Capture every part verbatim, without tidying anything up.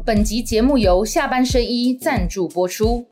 本集节目由下半身衣赞助播出。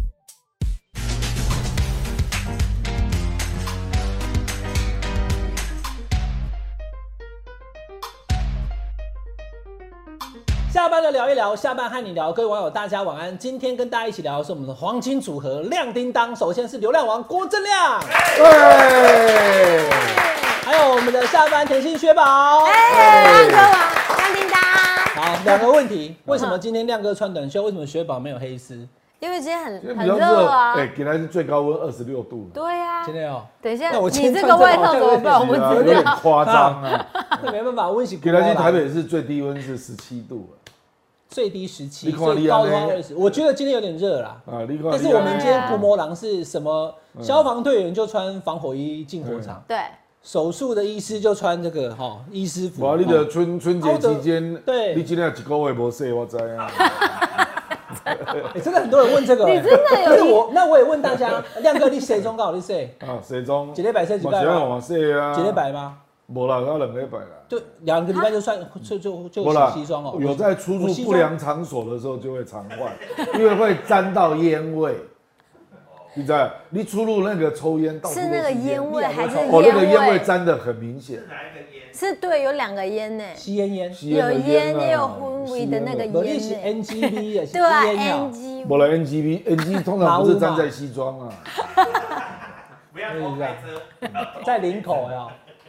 下班的聊一聊，下班和你聊，各位网友大家晚安。今天跟大家一起聊的是我们的黄金组合亮叮当。首先是流量王郭正亮，对，还有我们的下班甜心薛宝， 哎，亮哥王亮叮当。 好，两个问题，为什么今天亮哥穿短袖？为什么薛宝没有黑丝？ 因为今天很因为很比较热热啊。 哎，今天是最高温二十六度。 对呀。 今天哦， 等一下， 那我今你这个天穿这个外套怎么办？我不啊有知道。 点夸张啊！ 那没办法，温习今天台北市最低温是十七度啊。 最低十七， 你看最高的你这样话二十。我觉得今天有点热啦。 啊，你看但是你这样我们今天古魔狼是什么？消防队员就穿防火衣进火场， 对， 手术的医师就穿这个哈医师服。 哇，你的春春节期间， 对你今天几个月没洗，我知啊。 欸、真的很多人问这个、欸， 你真的有但是我那我也问大家，亮哥你谁中告你谁？ 啊，西装。 几礼拜洗几嘛拜吗？ 是我洗啊。 几礼拜吗？ 无啦，要两礼拜啦。 就两个礼拜就算就就就不啦洗西装哦。 有在出入不良场所的时候就会常换，因为会沾到烟味。你知道，你出入那个抽烟， 是那个烟味还是烟味？ 哦，那个烟味沾得很明显。 是对，有两个烟呢。 吸烟烟， 有烟也有荤味的那个烟呢。是 N G B 的， 对啊 ，N G。 不了 N G B，N G 通常不是沾在西装啊。 不要偷开车，在领口呀。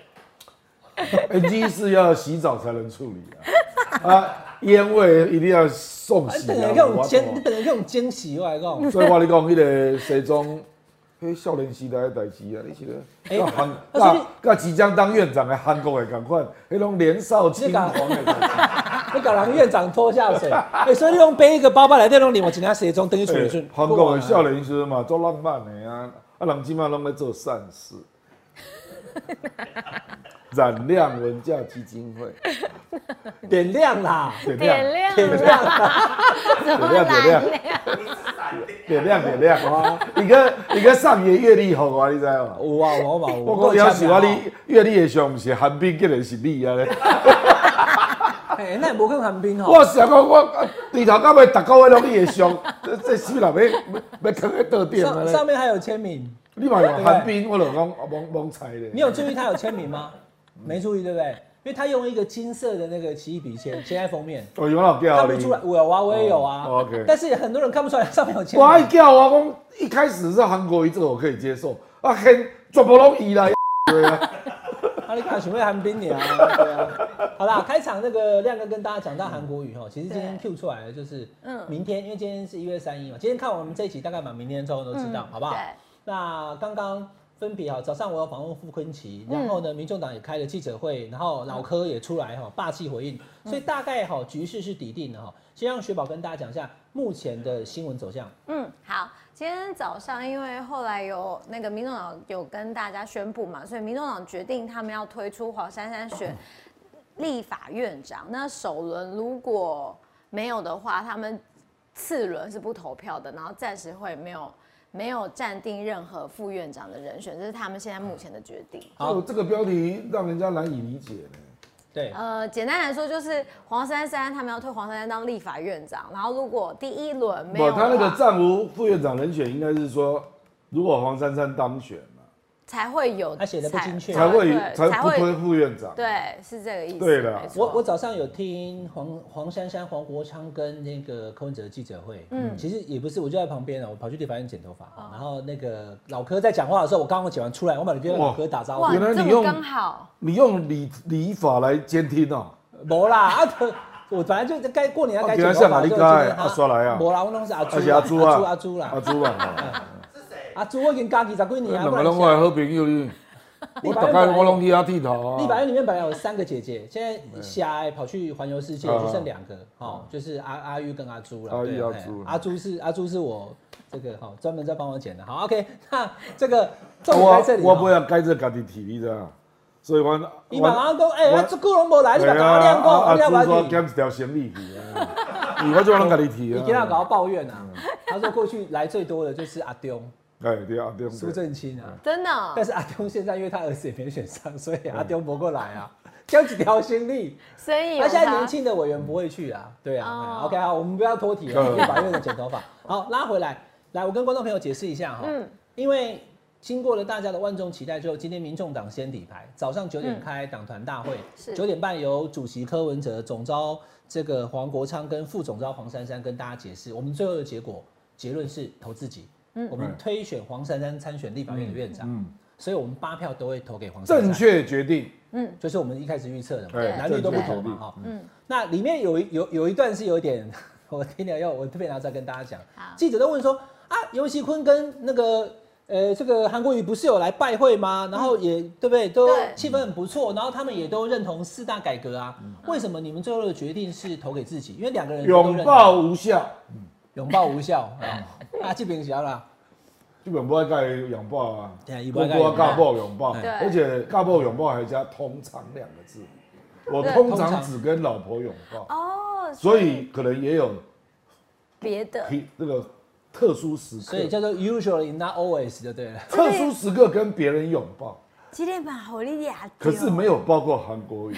N G 是要洗澡才能处理啊，啊，烟味一定要送洗啊。 你等下用煎，你等下用煎洗我来讲。 所以我跟你讲，迄个西装，迄少年时代的代志啊，你是咧，甲韩，甲甲即将当院长的韩国的同款，迄种年少轻狂的代志。 你搞人院长拖下水，哎，所以你用背一个包包来，那种连我今天西装等于处理顺。 韩国的少年时嘛，做浪漫的啊，啊，人即马拢在做善事。染亮文教基金会， 点亮啦， 点亮， 点亮啦， 点亮，点亮，点亮，点亮啊！一个一个上爷阅历好啊，你知道吗？ 有啊，我嘛有。 我讲要是我你阅历的上是韩冰，竟然是你啊咧！ 哎，那无可韩冰吼。 我想讲，我对头到尾，逐个月拢你的上，这这死人要要囥喺倒店啊！ 上面还有签名。 你嘛有韩冰，我就讲蒙蒙猜咧。 你有注意他有签名吗？没注意，对不对？因为他用一个金色的那个奇异笔签签在封面， 哦，有老叫看不出来。我有啊，我也有啊。 哦、OK， 但是很多人看不出来上面有签名。 我爱叫啊，讲一开始是韩国语，这个我可以接受。啊，很全部拢伊啦，对啊。 啊，你看想要韩冰你啊？对啊。好啦，开场那个亮哥跟大家讲到韩国语哈，其实今天 Q 出来的就是明天，因为今天是一月三一嘛，今天看我们这一集大概把明天之后都知道，好不好？那刚刚。分别哈，早上我有访问傅昆萁，然后呢，民众党也开了记者会，然后老柯也出来哈，霸气回应，所以大概哈局势是底定的哈。先让雪宝跟大家讲一下目前的新闻走向。 嗯，好，今天早上因为后来有那个民众党有跟大家宣布嘛，所以民众党决定他们要推出黄珊珊选立法院长。那首轮如果没有的话，他们次轮是不投票的，然后暂时会没有。没有暂定任何副院长的人选，这是他们现在目前的决定。 好，这个标题让人家难以理解呢。 对， 呃，简单来说就是黄珊珊他们要推黄珊珊当立法院长，然后如果第一轮没有， 他那个暂无副院长人选，应该是说，如果黄珊珊当选。 才会有， 他写的不精确， 才会才不推副院长， 对，是这个意思。 对了， 我我早上有听黄黄珊珊、黄国昌跟那个柯文哲的记者会，嗯，其实也不是，我就在旁边了，我跑去立法院剪头发，然后那个老柯在讲话的时候，我刚刚剪完出来，我把你跟老柯打招呼， 原来你用刚好， 你用理理法来监听哦， 没啦，啊，我本来就该过年要该剪头发， 就今天啊，刷来啊， 没啦，我拢是阿朱， 阿朱啊， 阿朱啦， 阿朱啊。 阿朱，我已经加二十几年啊！ 两个人我的好朋友你，我大概我拢去遐剃头啊。 立法院里面本来有三个姐姐，现在下跑去环游世界，就剩两个，哦，就是阿阿玉跟阿朱了。 阿玉、阿朱， 阿朱是阿朱是我这个好专门在帮我剪的。好 ，OK， 那这个重点在这里。 我不要改这家己剃，你知道？所以我伊妈妈讲，哎，我这个人无来，你把我亮过， 阿朱说减一条生理去啊，我就让家己剃啊。 你今天搞到抱怨啊？他说过去来最多的就是阿丢。 哎，对阿丢， 苏正清啊， 真的、哦。 但是阿丢现在因为他儿子也没选上，所以阿丢不过来啊。 交几条心力。 所以那现在年轻的委员不会去啊，对啊。哦、OK 好，我们不要脱题了，立法院的剪头发。好，拉回来，来，我跟观众朋友解释一下哈，嗯，因为经过了大家的万众期待之后，今天民众党先底牌，早上九点开党团大会，九、嗯、点半由主席柯文哲、总召这个黄国昌跟副总召黄珊珊跟大家解释，我们最后的结果结论是投自己。嗯，我们推选黄珊珊参选立法院的院长，嗯，所以我们八票都会投给黄珊珊。 正确决定， 嗯，就是我们一开始预测的嘛，对，男女都不投嘛，哈，嗯，那里面有有有一段是有点，我听了要我特别拿出来跟大家讲，记者都问说啊，游锡堃跟那个呃这个韩国瑜不是有来拜会吗？然后也对不对？都气氛很不错，然后他们也都认同四大改革啊，为什么你们最后的决定是投给自己？因为两个人拥抱无效， 拥抱无效啊，啊这边小啦。 基本不爱盖拥抱啊，不过尬抱拥抱，而且尬抱拥抱还加通常两个字，我通常只跟老婆拥抱哦，所以可能也有别的那个特殊时刻， 所以叫做 usually not always 就对了， 特殊时刻跟别人拥抱， 今天把好利亚， 可是没有包括韩国瑜。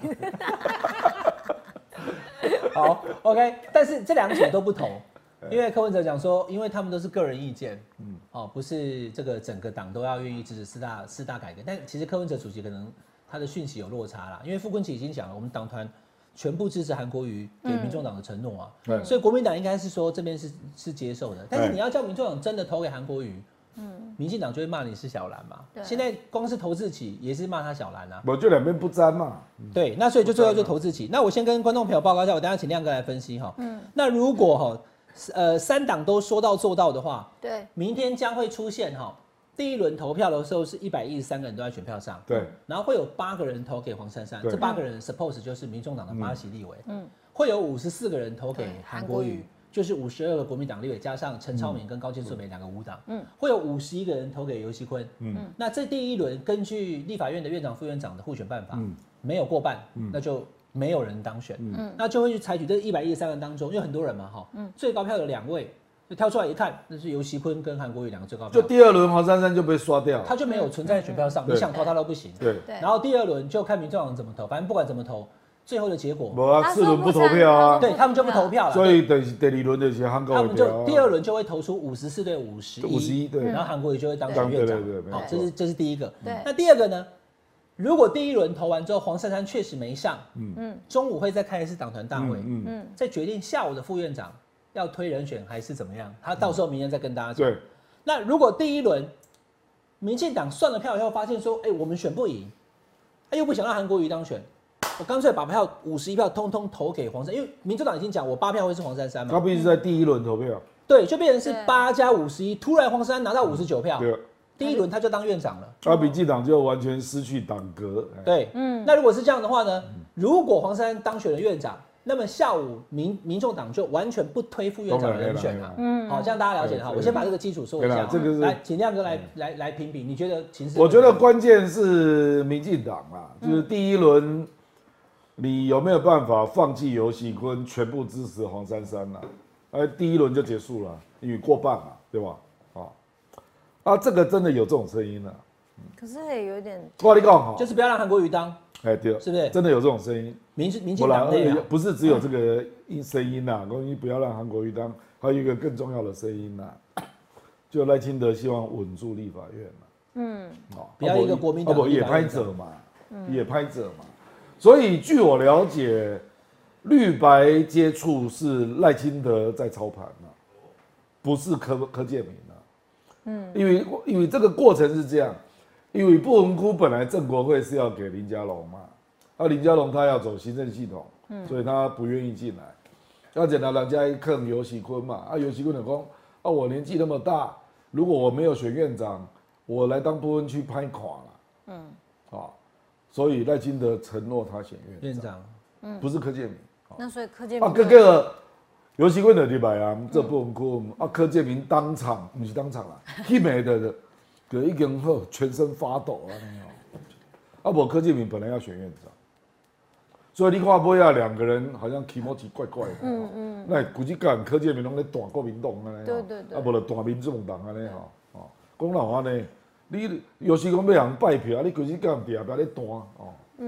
好 ，OK， 但是这两组都不同。因为柯文哲讲说，因为他们都是个人意见，嗯，哦，不是这个整个党都要愿意支持四大四大改革。但其实柯文哲主席可能他的讯息有落差啦，因为傅昆萁已经讲了，我们党团全部支持韩国瑜给民众党的承诺啊，嗯、所以国民党应该是说这边是是接受的。但是你要叫民众党真的投给韩国瑜，嗯，民进党就会骂你是小蓝嘛。现在光是投自己也是骂他小蓝啊， 我就两边不沾嘛。 嗯、对，那所以就最后就投自己。那我先跟观众朋友报告一下，我等一下请亮哥来分析哈。嗯，那如果哈。呃，三党都说到做到的话， 对， 明天将会出现哈，第一轮投票的时候是一百一十三个人都在选票上， 对， 然后会有八个人投给黄珊珊，这八个人 suppose 就是民众党的八席立委，嗯，会有五十四个人投给韩国瑜，就是五十二个国民党立委加上陈超明跟高金素梅两个无党，嗯，会有五十一个人投给游锡堃，嗯，那这第一轮根据立法院的院长副院长的互选办法，嗯，没有过半，嗯，那就。没有人当选，嗯，那就会去采取这一百一十三人当中，因为很多人嘛，哈，嗯，最高票有两位，就挑出来一看，那是游锡堃跟韩国瑜两个最高票， 就第二轮黄珊珊就被刷掉， 他就没有存在选票上，你想投他都不行， 对， 然后第二轮就看民众党怎么投，反正不管怎么投，最后的结果， 没啊，四轮不投票啊， 对他们就不投票了， 所以等第二轮就是韩国瑜， 他们就第二轮就会投出五十四对五十一， 五十一对， 然后韩国瑜就会当选院长， 对对对， 好，这是这是第一个，对，那第二个呢？如果第一轮投完之后，黄珊珊确实没上，嗯，中午会再开一次党团大会，嗯嗯，再决定下午的副院长要推人选还是怎么样，他到时候明天再跟大家讲。对，那如果第一轮民进党算了票以后，发现说，哎、欸，我们选不赢，他又不想让韩国瑜当选，我干脆把票五十一票通通投给黄珊，因为民主党已经讲我八票会是黄珊珊嘛， 他必须在第一轮投票， 对，就变成是八加五十一，突然黄珊珊拿到五十九票。对。第一轮他就当院长了， 而民进党就完全失去党格。 对，嗯，那如果是这样的话呢？如果黄珊珊当选了院长，那么下午民民众党就完全不推副院长的人选了。嗯，好，这样大家了解哈。我先把这个基础说一下。这个是来，请亮哥来来来评比，你觉得情势？ 我觉得关键是民进党啊，就是第一轮你有没有办法放弃游锡堃，全部支持黄珊珊啊？哎，第一轮就结束了，因为过半嘛，对吧？啊，这个真的有这种声音啊， 可是也有点， 我跟你讲哈， 就是不要让韩国瑜当， 哎对， 是不是？ 真的有这种声音， 民民进党内啊， 不是只有这个声音呐，关于不要让韩国瑜当，还有一个更重要的声音呐，就赖清德希望稳住立法院嘛，嗯， 哦，不要一个国民党不也拍者嘛，也拍者嘛，所以据我了解，绿白接触是赖清德在操盘嘛，不是柯柯建铭。嗯，因为因为这个过程是这样，因为不文区本来郑国会是要给林佳龙嘛，啊林佳龙他要走行政系统，嗯，所以他不愿意进来，要检查人家一坑游锡堃嘛，啊游锡堃就说，啊我年纪那么大，如果我没有选院长，我来当不文区拍垮了，嗯，啊，所以赖清德承诺他选院院长， 嗯， 不是柯建铭， 那所以柯建铭啊哥哥。游锡堃的礼拜啊，这不文区啊，柯建铭当场不是当场啦，迄暝的就已经好全身发抖啊那样。啊，无柯建铭本来要选院长，所以你看尾啊，两个人好像气氛怪怪的。嗯嗯。那估计干柯建铭拢咧大国民党安尼。对对对。啊，无就大民众党安尼吼，哦，讲老安尼，你游锡堃要人拜票，你估计干壁壁咧弹哦。嗯。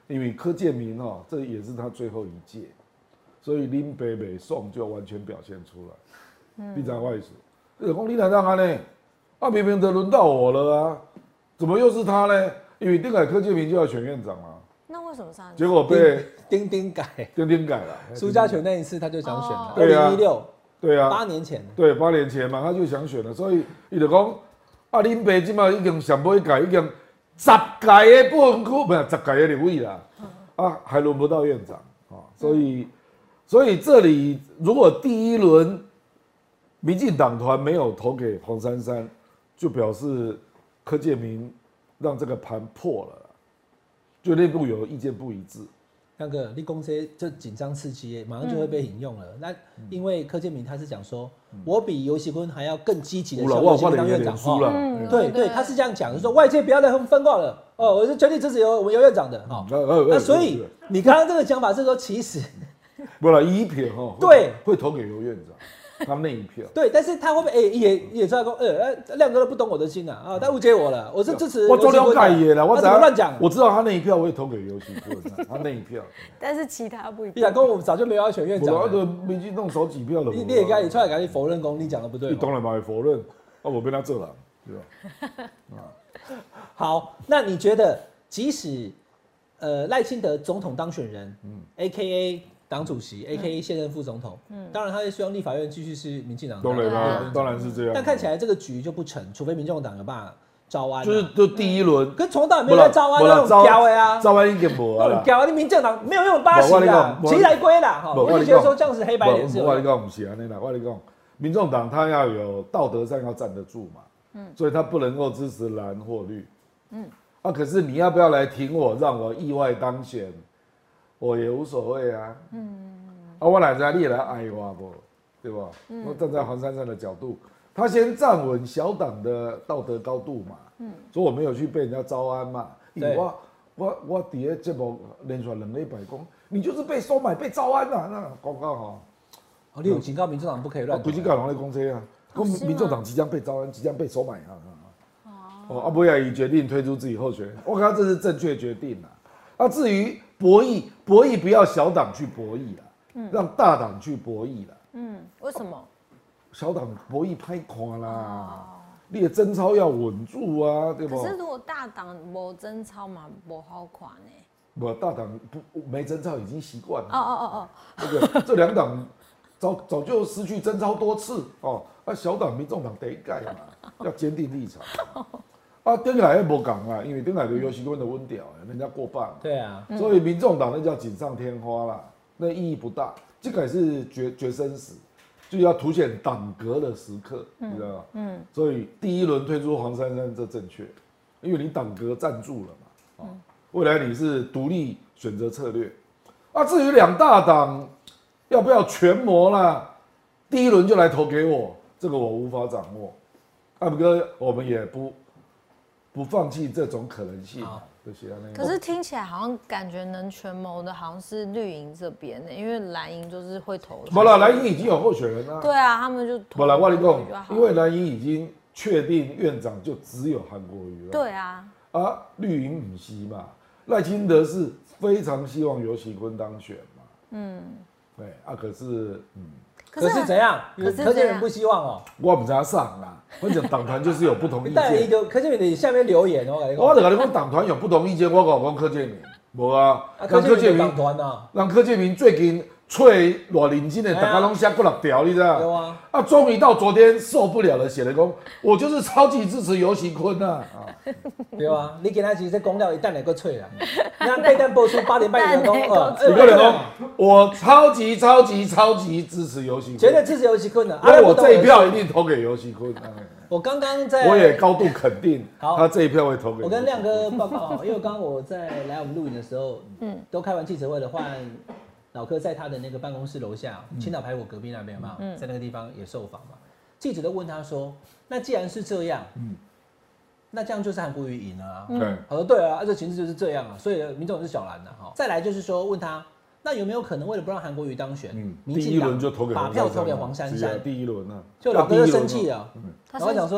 因为柯建铭哦，这也是他最后一届，所以林北北宋就完全表现出来。嗯，你知道我意思？你讲你哪当安呢？啊，明明都轮到我了啊，怎么又是他呢？因为丁改柯建铭就要选院长啊。 那为什么上？ 结果被丁丁改， 丁丁改了。 苏家全那一次他就想选了，二对啊零一六， 对啊， 八年前。 对，八年前嘛，他就想选了，所以伊就讲，啊，林北即马已经上尾改，已经十届的部分区，不是十届的立委啦，啊，还轮不到院长啊，所以，所以这里如果第一轮民进党团没有投给黄珊珊，就表示柯建铭让这个盘破了。就内部有意见不一致， 那个立功这就紧张刺激，马上就会被引用了。嗯、那因为柯建铭他是讲说，嗯、我比游锡堃还要更积极的想游锡堃当院长。嗯、对对，他是这样讲，就是说外界不要再分化了。哦，我是全力支持游我们游院长的哈。哦、那所以你刚刚这个讲法是说，其实不了一票哈， 对， 会投给游院长。他们那一票， 对，但是他会不会哎、欸、也也知道说，呃、欸，亮哥都不懂我的心啊，啊，他误解我了，我是支持， 我做了解也了，我怎么乱讲？ 我知道他那一票会投给游锡堃，他那一票， 但是其他不一定。 你讲跟我们早就没有要选院长了， 我的民进党少几票了， 你你也该你出来赶紧否认公，你讲的不对， 你当然嘛会否认，啊，我被他做了，对吧？ 啊，好，那你觉得即使呃赖清德总统当选人，嗯 ，A K A 党主席 ，A K A 现任副总统，嗯，当然他也希望立法院继续是民进党， 当然啦，当然是这样。 但看起来这个局就不成，除非民众党有办法招安， 就是就第一轮， 跟从党也没有在招安那种屌的呀， 招安已经无啊， 屌啊！你民进党没有用八席啦，齐来归啦，哈，我就觉得说这样是黑白脸是。 我跟你讲不是安尼啦，我跟你讲，民众党他要有道德上要站得住嘛，嗯，所以他不能够支持蓝或绿，嗯，啊，可是你要不要来挺我，让我意外当选？我也无所谓啊，嗯，啊，我来在你也来爱我不，对吧？嗯、我站在黄珊珊的角度，他先站稳小党的道德高度嘛，嗯，所以我没有去被人家招安嘛， 对， 我我我底下节目连续两礼拜讲，你就是被收买被招安啊，那广告哈， 哦，你有警告民众党不可以乱， 对，警告人在讲这啊，讲民众党即将被招安，即将被收买啊，哦，阿波亚已决定推出自己候选人，我看这是正确决定啊，啊，至于。博弈，博弈不要小党去博弈啦，嗯、让大党去博弈啦。 嗯，为什么？ 小党博弈拍垮啦，哦、你的贞操要稳住啊，对不？ 可是如果大党没贞操嘛，不好垮呢。 不，大党不没贞操已经习惯了。 哦哦哦哦， 这个这两党早早就失去贞操多次哦。啊，小党、民众党得改嘛，要坚定立场。啊，丁海也无讲啦，因为丁海的游锡堃的温调，人家过半。 对啊， 所以民众党那叫锦上添花啦，那意义不大。这个也是决决生死，就要凸显党格的时刻，你知道吗？嗯。所以第一轮推出黄珊珊，这正确，因为你党格站住了嘛。啊，未来你是独立选择策略。啊，至于两大党要不要全模啦，第一轮就来投给我，这个我无法掌握。啊，不过我们也不。不放弃这种可能性， 可是听起来好像感觉能全谋的，好像是绿营这边的，因为蓝营就是会投。 不了，蓝营已经有候选人了。 对啊，他们就投。 不了，我跟你讲，因为蓝营已经确定院长就只有韩国瑜了。 对啊。 啊，绿营不是嘛？赖清德是非常希望游锡堃当选嘛。嗯。对啊，可是嗯。 可是怎样？柯建铭不希望哦。 我不知道上啦，反正党团就是有不同意见。 但一柯建铭的下面留言哦， 我就跟你讲，党团有不同意见，我讲讲柯建铭，无啊。 让柯建铭党团啊， 让柯建铭最近出偌认真的，大家拢写几六条，你知道？ 有啊。 啊，终于到昨天受不了了，写了讲，我就是超级支持游锡堃啊。 对啊，你今仔日这讲了，一旦来个吹啦。那八点播出八点半有人讲，呃， 有个人讲，我超级超级超级支持游锡堃， 绝对支持游锡堃的。 所以我这一票一定投给游锡堃。 我刚刚在， 我也高度肯定，他这一票会投给。 我跟亮哥报告，因为刚刚我在来我们录影的时候，嗯，都开完记者会了，换老柯在他的那个办公室楼下，青岛排骨隔壁那边嘛，在那个地方也受访嘛。记者都问他说：“那既然是这样，嗯，那这样就是韩国瑜赢了啊？”嗯，他说：“对啊，这情势就是这样啊，所以民众是小蓝的哈。”再来就是说问他，那有没有可能为了不让韩国瑜当选，嗯， 第一轮就投给把票投给黄珊珊？ 第一轮啊， 就老哥就生气了，然后讲说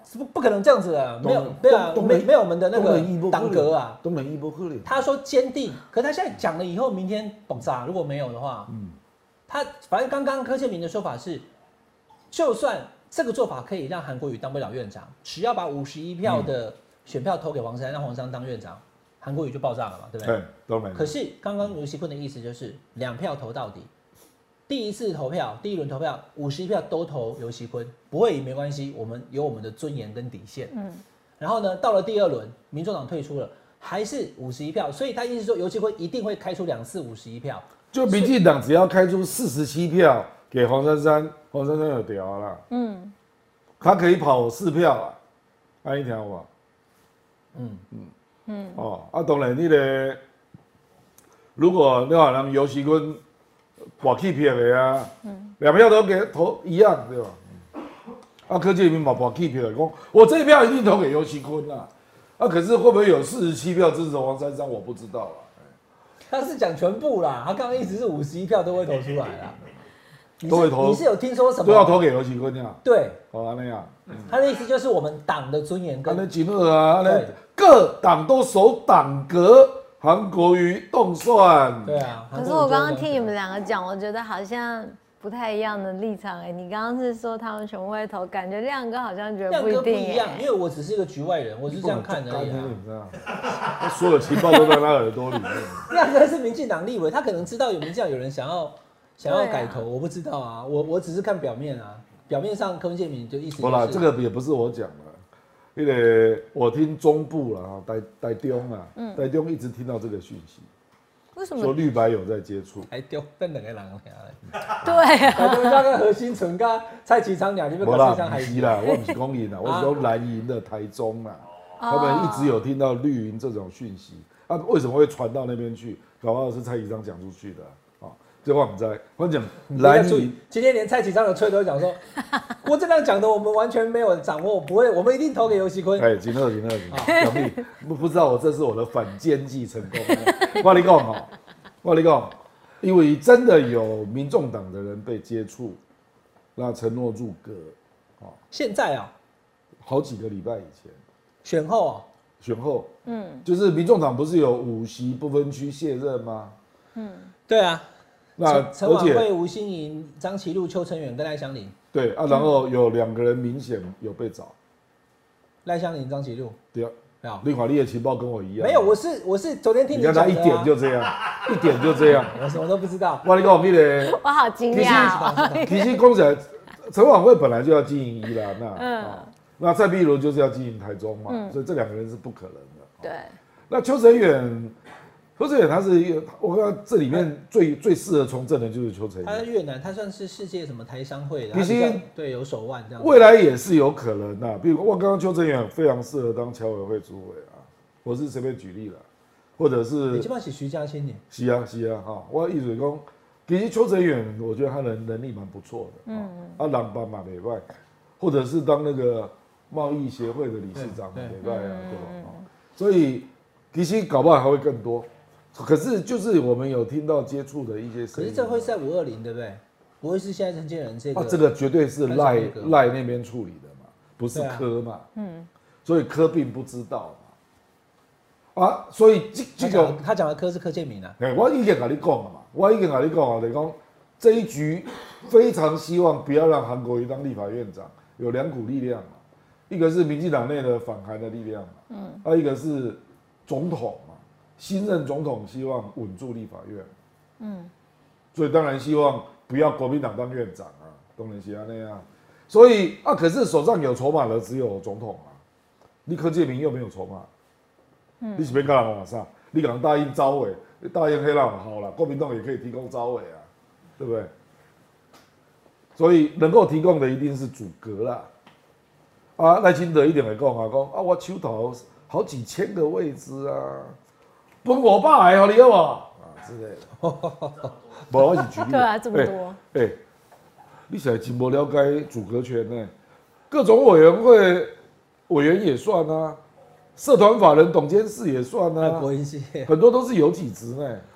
不不可能这样子的，没有对啊，没没有我们的那个党格啊， 东南一波可能。 他说坚定，可他现在讲了以后，明天爆炸，如果没有的话，嗯，他反正刚刚柯建铭的说法是，就算这个做法可以让韩国瑜当不了院长，只要把五十一票的选票投给黄珊，让黄珊当院长，韩国瑜就爆炸了嘛，对不对？ 对，都没。 可是刚刚游锡堃的意思就是两票投到底。第一次投票，第一轮投票，五十一票都投游锡堃，不会赢没关系，我们有我们的尊严跟底线。嗯，然后呢，到了第二轮，民众党退出了，还是五十一票，所以他意思说游锡堃一定会开出两次五十一票。 就民进党只要开出四十七票给黄珊珊，黄珊珊有屌了。嗯，他可以跑四票啊，按一条吧。嗯嗯嗯。哦，啊，当然你咧，如果你话让游锡堃。bỏ弃票的啊，两票都给投一样，对吧？啊，柯建铭把bỏ弃票的，讲我这一票一定投给游锡堃啊，啊，可是会不会有四十七票支持黄珊珊，我不知道啊。 他是讲全部啦，他刚刚意思是五十一票都会投出来啦， 都会投。 你是有听说什么？ 都要投给游锡堃呀？ 对， 哦，那样。 他的意思就是我们党的尊严跟。 那金二啊，那各党都守党格。韩国瑜动算， 对啊。 可是我刚刚听你们两个讲，我觉得好像不太一样的立场哎、欸。你刚刚是说他们全部会投，感觉亮哥好像觉得不一定、欸。 亮哥不一样，因为我只是一个局外人，我是这样看而已、 啊。所有情报都在他耳朵里面。 亮哥是民进党立委，他可能知道有民进党有人想要想要改投，啊、我不知道啊。我我只是看表面啊，表面上柯建铭就意思、就是。 不啦，这个也不是我讲的。那个我听中部啦，台台中啊，嗯、台中一直听到这个讯息。 为什么？ 说绿白有在接触。 台中等两个人对啊。 台中那个何新存跟蔡其昌两，你们搞蔡其昌还是啦，我不是讲赢啦，我是说蓝营的台中啦，他们一直有听到绿营这种讯息，啊，为什么会传到那边去？搞不好是蔡其昌讲出去的。这我不知道，我讲蓝营今天连蔡其昌的吹都讲说，郭正亮讲的我们完全没有掌握，不会，我们一定投给游锡堃。 哎，金二金二金，表弟不不知道我这是我的反间计成功。我跟你讲哈，我跟你讲，因为真的有民众党的人被接触，那承诺入阁， 现在啊， 好几个礼拜以前， 选后啊， 选后，嗯，就是民众党不是有五席不分区卸任吗？嗯， 对啊。 那陈婉慧、吴欣盈、张其禄、邱成远跟赖香伶。 对啊，然后有两个人明显有被找， 赖香伶、张其禄。 对啊，另外你的情报跟我一样。 没有，我是我是昨天听你讲的、啊。 你看他一点就这样，一点就这样， 我什么都不知道。 我跟你讲，那个我好惊讶。 其实讲起来，陈婉慧本来就要经营宜兰那，嗯，那蔡壁如就是要经营台中嘛，嗯、所以这两个人是不可能的。 对。 那邱成远。邱成远他是一个，我看这里面最最适合从政的就是邱成远。 他在越南，他算是世界什么台商会的，其实对有手腕这样。 未来也是有可能的、啊，比如我刚刚邱成远非常适合当侨委会主委啊，我是随便举例了，或者是。 你基本上是徐嘉欣呢？ 是啊是啊哈，我意思讲，其实邱成远我觉得他的能力蛮不错的，嗯，啊人办嘛袂歹，或者是当那个贸易协会的理事长袂歹啊，对吧？所以其实搞不好还会更多。可是就是我们有听到接触的一些声音， 可是这会是在五二零对不对？不会是现在陈建仁这个？ 啊，这个绝对是赖赖那边处理的嘛，不是柯嘛，嗯，所以柯并不知道嘛，啊，所以这这个他讲的柯是柯建铭啊， 哎，我已经跟你讲了嘛，我已经跟你讲了，就是讲这一局非常希望不要让韩国瑜当立法院长，有两股力量嘛，一个是民进党内的反韩的力量嘛，嗯，啊，一个是总统。新任总统希望稳住立法院，嗯，所以当然希望不要国民党当院长啊，当然是那样。所以啊，可是手上有筹码的只有总统啊，你柯建铭又没有筹码，嗯，你是别跟人往上，你可能答应招委，答应黑人好了，国民党也可以提供招委啊，对不对？所以能够提供的一定是主阁啦。啊，赖清德一定会讲啊，讲啊，我手头好几千个位置啊。分我爸的，好你好不好？啊之类的，无我是举例。 对啊，这么多。 哎、欸欸，你现在真不了解组阁权呢？各种委员会委员也算啊，社团法人董监事也算啊， 国营事业很多都是有几职呢。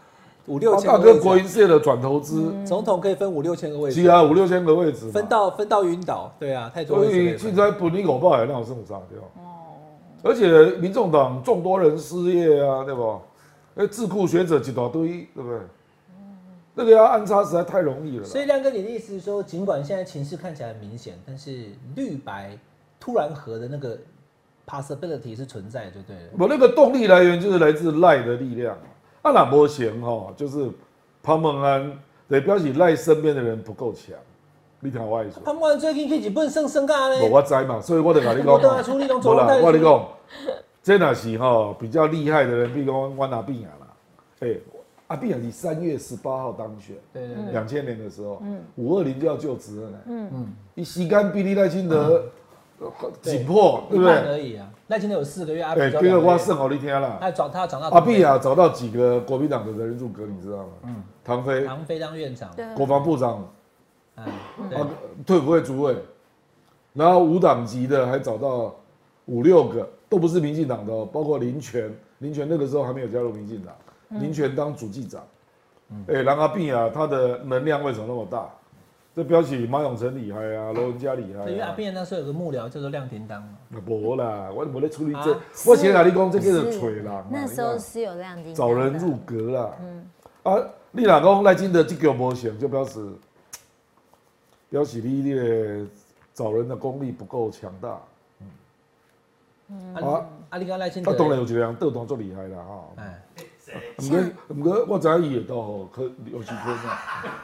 五六千大哥个位置、啊， 国营事业的转投资， 嗯、总统可以分五六千个位置， 是啊，五六千个位置， 分到分到晕倒，对啊，太多所位置可以分。 以现在本你狗报还让我剩啥对吧？哦，而且民众党众多人失业啊，对吧？哎，智库学者一大堆，对不对？那个要安插实在太容易了。 所以亮哥，你的意思是说，尽管现在情势看起来很明显，但是绿白突然合的那个 possibility 是存在，就对了。 我那个动力来源就是来自赖的力量。啊，那不行哈，就是潘孟安得表示赖身边的人不够强。你听我意思。 潘孟安最近去日本升升价呢。 我知嘛，所以我就跟你讲。 我等下处理拢做我跟你讲，这那是哈比较厉害的人，比如讲我阿扁啦，哎、欸，阿扁是三月十八号当选， 对对对， 两千年的时候，嗯，五二零就要就职了呢，嗯嗯，你时间比你赖清德紧迫，对不对？ 而已啊，赖清德有四个月，阿扁哎，这个我算给你听啦。 他找他找到阿扁啊，找到几个国民党的人入阁，你知道吗？嗯，唐飞， 唐飞当院长， 国防部长， 啊， 退伍会主委，然后无党籍的还找到五六个，都不是民进党的哦，包括林权，林权那个时候还没有加入民进党，林权当主计长，哎，然后阿扁啊，他的能量为什么那么大？这标起马永成厉害啊，罗文嘉厉害、啊。 因为阿扁那时候有个幕僚叫做亮廷当嘛。 无啦，我无咧处理这，啊、我先跟你讲，这叫做吹人。 那时候是有亮廷找人入阁啦。嗯。啊，你若讲赖清德这个无行，就表示表示你这个找人的功力不够强大。 嗯。啊啊！你讲赖清德。 啊，当然有一个人倒当足厉害啦哈。哎。唔过唔过，我知影伊会到吼，可刘锡坤啊。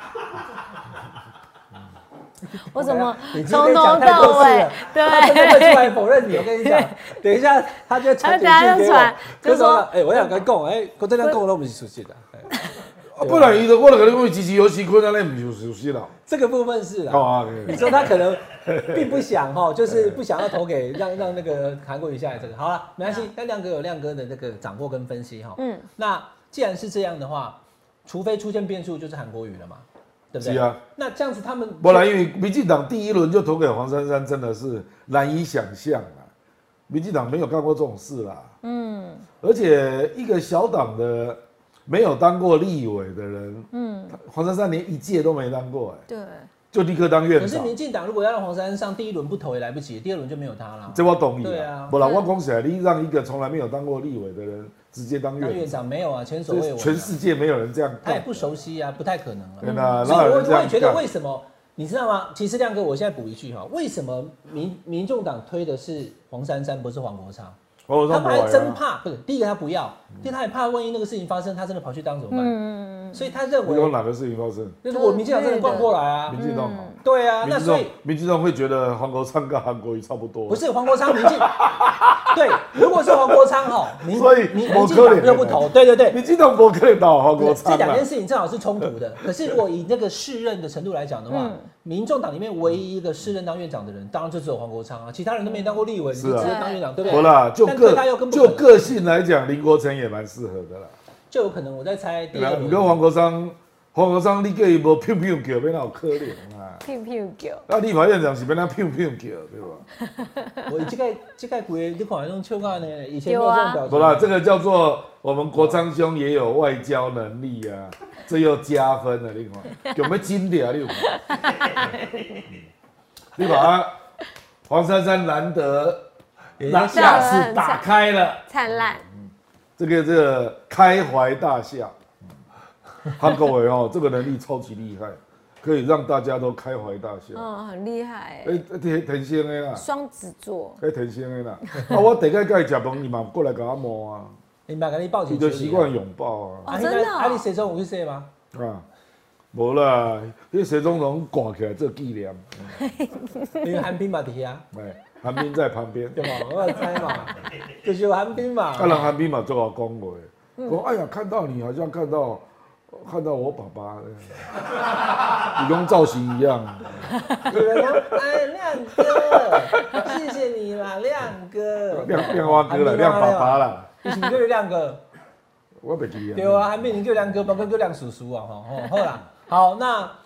我怎么从头到尾，对， 他真的会出来否认你。我跟你讲，等一下他就传简讯给我，就说：“哎，我想跟讲，哎，我这样讲都不是熟悉的。” 不然伊就我就跟你讲，支持刘锡坤，那你不是熟悉了。 这个部分是啦。你说他可能并不想哈，就是不想要投给让让那个韩国瑜下来这个。好了，没关系。但亮哥有亮哥的那个掌握跟分析哈。嗯。那既然是这样的话，除非出现变数，就是韩国瑜了嘛。对不对？ 是啊， 那这样子他们不然，因为民进党第一轮就投给黄珊珊，真的是难以想象啊！民进党没有干过这种事啦。嗯，而且一个小党的没有当过立委的人，嗯，黄珊珊连一届都没当过、欸，哎， 对， 就立刻当院长。 可是民进党如果要让黄珊珊上第一轮不投也来不及，第二轮就没有他了。 这我同意。 对啊， 不然我讲起来，你让一个从来没有当过立委的人直接当院长， 院长没有啊，前所未闻、啊。 全世界没有人这样干， 他也不熟悉啊，不太可能了。 对啊， 所以我我也觉得为什么你知道吗？其实亮哥，我现在补一句哈，为什么民民众党推的是黄珊珊，不是黄国昌？ 哦、 他们还真怕，不是第一个他不要，第二他也怕万一那个事情发生，他真的跑去当怎么办？嗯、所以他认为有哪个事情发生？ 就是我民进党真的灌过来啊， 民进党好。 对啊，那所以民进党会觉得黄国昌跟韩国瑜差不多。 不是黄国昌，民进对，如果是黄国昌哈，民所以民民进党又不投，对对对， 民进党不可能倒黄国昌。 这两件事情正好是冲突的。可是如果以那个适任的程度来讲的话，民众党里面唯一一个适任当院长的人，当然就只有黄国昌啊，其他人都没当过立委，你就直接当院长，对不对？ 不啦，就个就个性来讲，林国成也蛮适合的啦。 就有可能我在猜第二轮。 你跟黄国昌。黄国昌，你叫伊无飘飘叫，要哪有可能啊？ 飘飘叫。 啊，立法院长是要哪飘飘叫，对吧？ 我这个这个鬼，你看那种笑干呢，以前没有这种表情。 不啦，这个叫做我们国昌兄也有外交能力啊，这又加分了，你看，有没有经典啊？你看，你把黄珊珊难得那下次打开了， 灿烂， 这个这个开怀大笑。韩国瑜哦，这个能力超级厉害，可以让大家都开怀大笑。 嗯，很厉害。 哎，天天星的啦， 双子座。 哎，天星的啦。啊，我第个跟伊食饭，伊嘛过来甲我摸啊。 你嘛跟你抱起， 你就习惯拥抱啊。 哦，真的。 啊，你谁中有去说吗？ 啊，无啦，迄谁中拢挂起来做纪念。 因为韩冰嘛底下。 哎，韩冰在旁边。 对嘛，我猜嘛，就是有韩冰嘛。 啊，人韩冰嘛做我讲过，说哎呀，看到你好像看到。看到我爸爸，你跟造型一样。 有人说：“哎，亮哥，谢谢你啦，亮哥。” 亮亮花哥了，亮爸爸了。 你是不是叫亮哥？ 我袂记啊。 对啊，还没你叫亮哥，包括叫亮叔叔啊，吼，好啦。好，那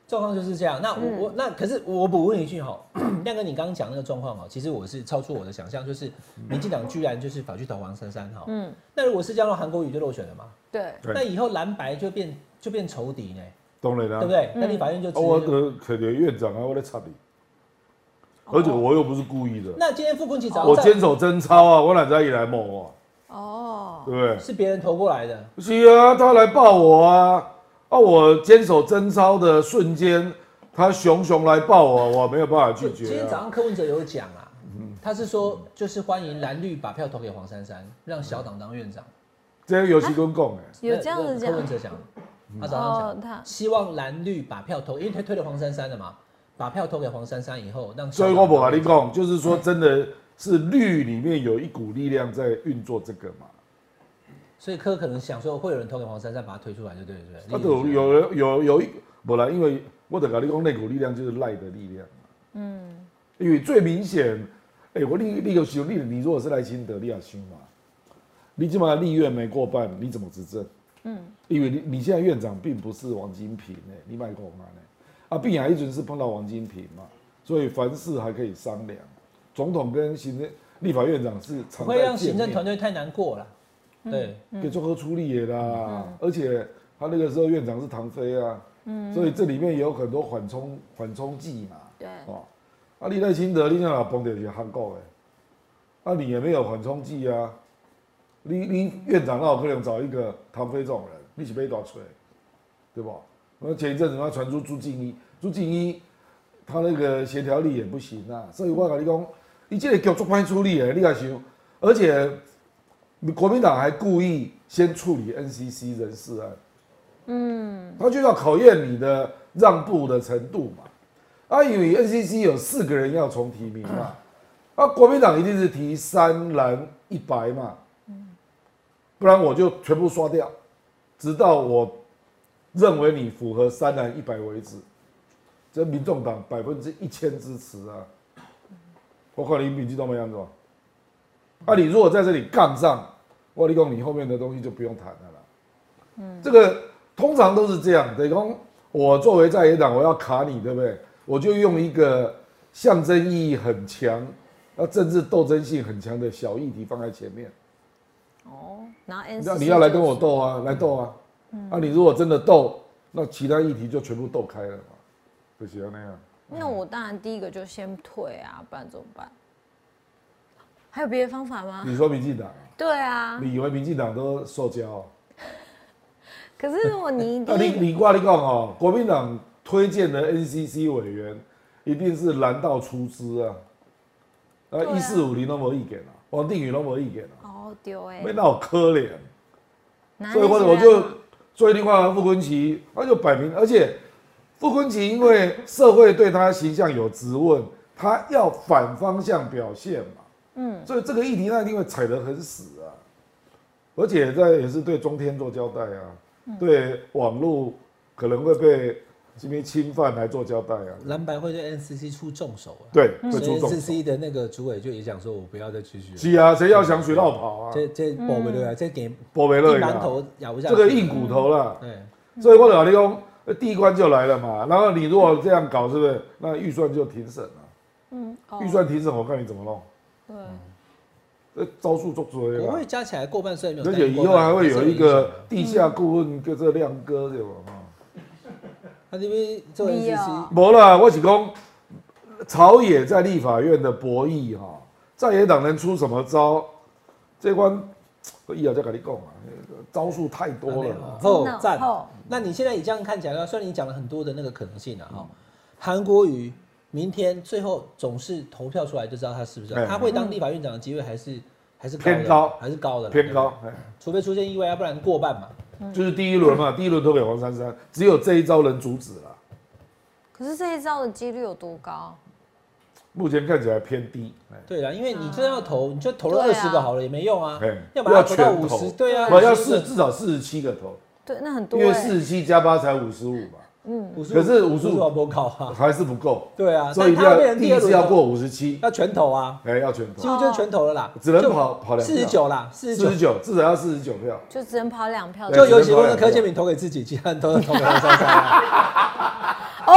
状况就是这样。那我、嗯、我那可是我补问一句哈，亮哥，你刚刚讲那个状况哈，其实我是超出我的想象，就是民进党居然就是跑去投黄珊珊哈。嗯。那如果是这样的话，韩国瑜就落选了嘛？对。那以后蓝白就变就变仇敌呢？当然啦，对不对？那立法院就直接、 嗯、我的可能院长啊，我在插你，而且我又不是故意的。 那今天傅昆萁找我坚守贞操啊，我哪在以来某啊？哦，对不对？ 是别人投过来的。 是啊，他来抱我啊。啊！我坚守贞操的瞬间，他熊熊来抱我，我没有办法拒绝、啊。 今天早上柯文哲有讲啊，嗯、他是说就是欢迎蓝绿把票投给黄珊珊，让小党当院长。 这个游戏跟讲哎， 有这样子讲。 柯文哲讲，他早上讲，哦、希望蓝绿把票投，因为他推了黄珊珊的嘛，把票投给黄珊珊以后，让。 所以我不跟你讲，就是说真的是绿里面有一股力量在运作这个嘛。 所以柯可能想说，会有人投给黄珊珊，把他推出来，就对对对。 他有有有有一，不然因为我得跟你讲，那股力量就是赖的力量嘛。嗯。因为最明显，哎、欸，我你你有想你你如果是赖清德，你也想嘛，你起码立院没过半，你怎么执政？嗯。因为你你现在院长并不是王金平呢、欸，你卖过嘛呢？啊，毕竟一直是碰到王金平嘛，所以凡事还可以商量。总统跟行政立法院长是常在见面， 不会让行政团队太难过了。对， 给综合处理的啦，嗯、而且他那个时候院长是唐飞啊，嗯、所以这里面也有很多缓冲缓冲剂嘛。对，哦，啊，你赖清德，你那崩掉是韩国的，啊，你也没有缓冲剂啊，你你院长那有可能找一个唐飞这种人，你是被多吹，对不？那前一阵子他传出朱敬一，朱敬一他那个协调力也不行啊，所以我跟你讲，你这个局做歹处理的，你也想，而且。国民党还故意先处理 N C C 人事案，嗯，他就要考验你的让步的程度嘛。啊，因为 N C C 有四个人要重提名嘛，啊，国民党一定是提三蓝一白嘛，不然我就全部刷掉，直到我认为你符合三蓝一白为止。这民众党百分之一千支持啊，我看你民进党没样子吧？啊，你如果在这里杠上，我跟你讲，你后面的东西就不用谈了啦。嗯，这个通常都是这样，等于说我作为在野党，我要卡你，对不对？我就用一个象征意义很强、要政治斗争性很强的小议题放在前面。 哦，然后 N C C 那你要来跟我斗啊，来斗啊。嗯、啊，你如果真的斗，那其他议题就全部斗开了嘛，就是要那样。 那我当然第一个就先退啊，不然怎么办？还有别的方法吗？ 你说民进党？ 对啊。 你以为民进党都受教？ 可是如果你那你你挂你讲哦，国民党推荐的 N C C 委员一定是蓝到出资啊，啊一四五零都没意见啊，王定宇都没意见啊。 哦对哎。 没那好可怜，所以或者我就所以另外傅昆萁他就摆明，而且傅昆萁因为社会对他形象有质问，他要反方向表现嘛。嗯，所以这个议题他一定会踩得很死啊，而且这也是对中天做交代啊，嗯、对网络可能会被这边侵犯来做交代啊。 蓝白会对 N C C 出重手啊， 对，会出重手。 N C C 的那个主委就也讲说，我不要再继续了。 是啊，谁要想水绕跑啊？ 这这保不了，这给保不了， 馒头咬不下。 这个硬骨头啦。对，所以我老弟讲，第一关就来了嘛。然后你如果这样搞，是不是？那预算就庭审了。嗯，预算庭审，我看你怎么弄。对，这招数做出来国会加起来过半虽然没有， 而且以后还会有一个地下顾问，叫做亮哥，对吧？ 他这边做 N C C， 没啦，我是讲朝野在立法院的博弈哈，在野党能出什么招？这关我以后再跟你讲啊，招数太多了。 哦，赞。那你现在以这样看起来，虽然你讲了很多的那个可能性啊，哈，韩国瑜。明天最后总是投票出来就知道他是不是，他会当立法院长的机会还是还是偏高， 还是高的， 偏高， 除非出现意外，要不然过半嘛。 就是第一轮嘛，第一轮投给黄珊珊，只有这一招能阻止了。 可是这一招的几率有多高？ 目前看起来偏低。 对啦，因为你真的要投，你就投了二十个好了也没用啊， 要把它投到五十，对啊， 我要四至少四十七个投， 对，那很多， 因为四十七加八才五十五嘛。嗯，可是五十五不够啊， 还是不够。 对啊， 所以要第一次要过五十七， 要全投啊， 哎，要全投， 几乎就是全投了啦， 只能跑跑两四十九啦，四十九，至少要四十九票， 就只能跑两票， 就尤其是柯建铭投给自己，其他人都投给黄珊珊。 哦，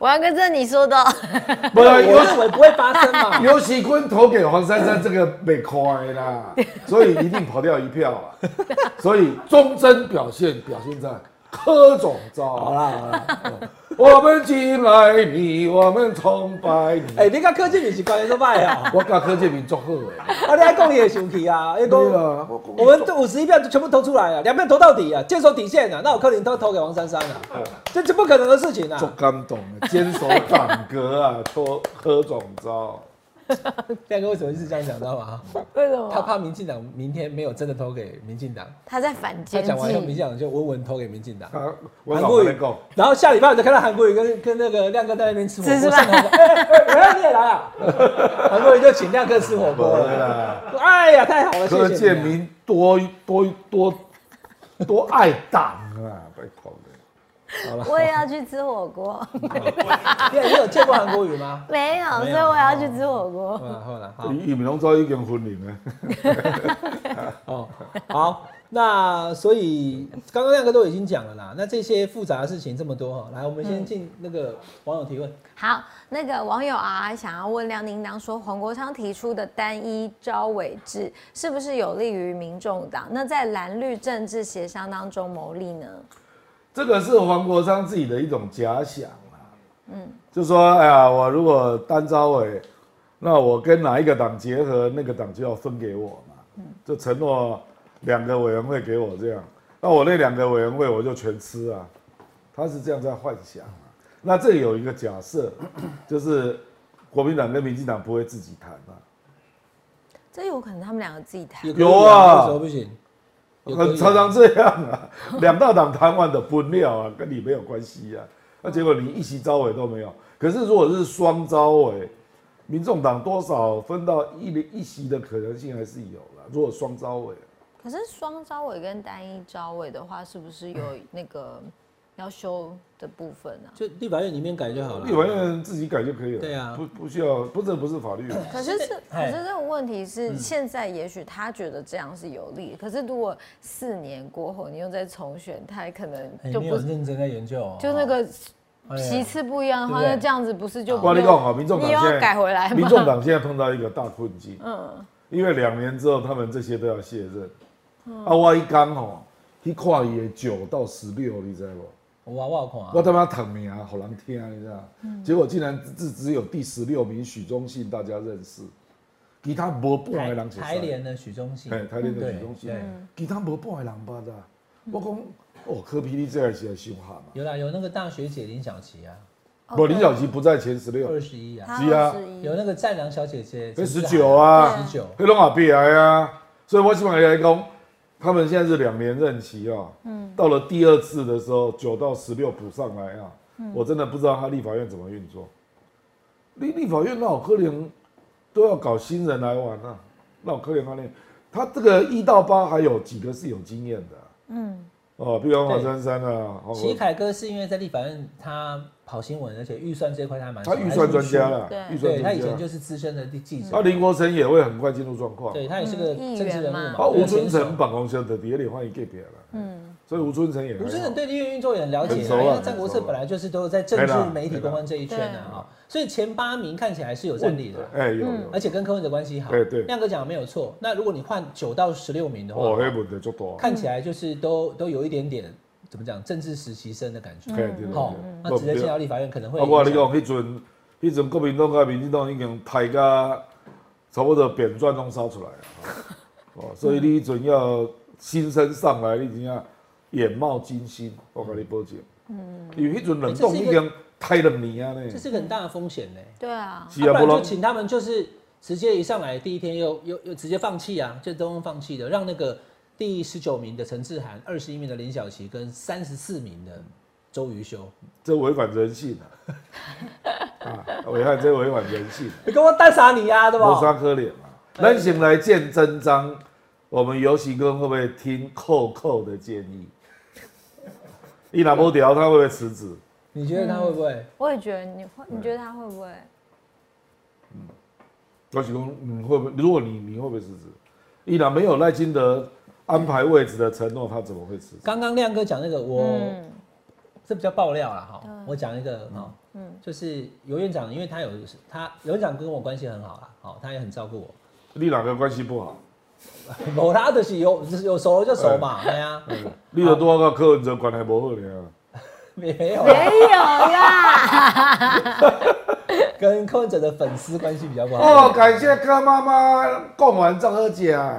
王哥，这是你说的、哦。 不，我认为不会发生嘛。 尤喜坤投给黄珊珊，这个没快啦，所以一定跑掉一票啊。所以忠贞表现表现在柯总召。 好啦好啦， 我们敬爱你，我们崇拜你。 哎、欸，你跟柯建铭是关系都歹啊？ 我跟柯建铭作好诶。 啊，你爱讲你也生气啊？你讲，我们这五十一票就全部投出来了，两票投到底啊，坚守底线啊，那有可能都投给王珊珊啊？这这不可能的事情啊！ 做感动啊，坚守党格啊，托柯总召。 亮哥为什么是这样讲，知道吗？ 为什么？ 他怕民进党明天没有真的投给民进党， 他在反他间讲完以后，民计。 进党就稳稳投给民进党。 韩国瑜， 然后下礼拜我就看到韩国瑜跟跟那个亮哥在那边吃火锅， 吃上火锅，哎哎，原来你也来啊！韩国瑜就请亮哥吃火锅了。哎呀，太好了，谢谢你啊。 柯建铭多多多多爱党啊，拜托了。 好了， 我也要去吃火锅。 你你有见过韩国瑜吗？ 没有，所以我要去吃火锅。 好了好了，好。 伊咪拢早已经分离了。 哦，好，那所以刚刚亮哥都已经讲了啦。那这些复杂的事情这么多哈，来，我们先进那个网友提问。 好，那个网友啊想要问亮叮当说，黄国昌提出的单一招委制是不是有利于民众党？那在蓝绿政治协商当中谋利呢？ 这个是黄国昌自己的一种假想啦，嗯，就说哎呀，我如果单招委，那我跟哪一个党结合，那个党就要分给我嘛，嗯，就承诺两个委员会给我这样，那我那两个委员会我就全吃啊，他是这样在幻想啊。那这里有一个假设，就是国民党跟民进党不会自己谈啊， 这有可能他们两个自己谈。 有啊， 为什么不行？ 很常常这样啊，两大党谈完的分料啊，跟你没有关系啊。那结果你一席招委都没有。可是如果是双招委，民众党多少分到一一席的可能性还是有啦。如果双招委， 可是双招委跟单一招委的话，是不是有那个要修的部分呢、啊？ 就立法院里面改就好了。 立法院自己改就可以了。 对啊， 不不需要，不这不是法律。 可是这可是这个问题是，现在也许他觉得这样是有利，可是如果四年过后你又再重选，他可能就不是认真在研究、哦， 就那个席次不一样的话，那这样子不是就我跟你讲啊，民众党现在改回来吗？ 民众党现在碰到一个大困境，嗯，因为两年之后他们这些都要卸任，嗯、啊，我一讲吼，去看伊的九到十六，你知道不？ 我我有看、啊， 我他妈躺名啊，好难听啊，你知道？嗯、结果竟然只只有第十六名许忠信大家认识，其他无半个人就台联的许忠信， 哎，台联的许忠信，其他无半个人捌啊。我讲哦，柯 P 你这个是来凶悍嘛？ 有啦，有那个大学姐林小琪啊， 不，林小琪不在前十六， 二十一啊， 是啊， 有那个战良小姐姐， 十九啊， 十九， 黑龙江毕来啊，所以我希望来讲。他们现在是两年任期啊，嗯，到了第二次的时候，九到十六补上来啊，嗯、我真的不知道他立法院怎么运作。立立法院那有可能都要搞新人来玩啊，那有可能啊，他这个一到八还有几个是有经验的、啊，嗯，哦，比如黄珊珊啊， 齐凯哥是因为在立法院他跑新闻，而且预算这块他蛮， 他预算专家啦， 对， 对他以前就是资深的记者， 他林国成也会很快进入状况， 对他也是个政治人物嘛， 他吴春成办公室的底下连换一个别了，嗯，所以吴春成也， 吴春成对立院运作也很了解，因为战国策本来就是都在政治媒体公关这一圈的啊，所以前八名看起来是有战力的， 哎有有， 而且跟柯文哲关系好， 对对， 亮哥讲的没有错，那如果你换九到十六名的话， 哦，黑问题就多， 看起来就是都都有一点点。怎么讲？政治实习生的感觉，好，那直接进到立法院可能会。 包括你讲，迄阵，迄阵国民党跟民进党已经抬到差不多扁钻拢烧出来了，哦，所以你迄阵要新生上来，你真要眼冒金星，我跟你保证。嗯，因为迄阵冷冻已经抬两年啊呢。 这是个很大的风险呢。 对啊， 是啊， 不然就请他们就是直接一上来第一天又又又直接放棄啊，就都用放弃的，让那个。第十九名的陈志涵，二十一名的林小琪，跟三十四名的周瑜修， 这违反人性啊！啊，违反这违反人性。 你跟我单杀你呀、啊，对吧？ 无啥可怜嘛。咱先来见真章，我们游戏哥会不会听扣扣的建议？伊拿不掉，他会不会辞职？ 你觉得他会不会？ 嗯、我也觉得你会，你觉得他会不会？ 嗯，游戏哥，你会不会？如果你你会不会辞职？伊拿没有赖清德安排位置的承诺，他怎么会辞职？ 刚刚亮哥讲那个，我这比较爆料啦哈。我讲一个哈，嗯，就是尤院长，因为他有他尤院长跟我关系很好啦，好，他也很照顾我。 你哪个关系不好？ 无他就是有有熟就熟嘛，对啊。 你有多个柯文哲关系不好呢？ 没有， 没有啦。 跟柯文哲的粉丝关系比较不好。 哦，感谢柯妈妈讲完再喝假。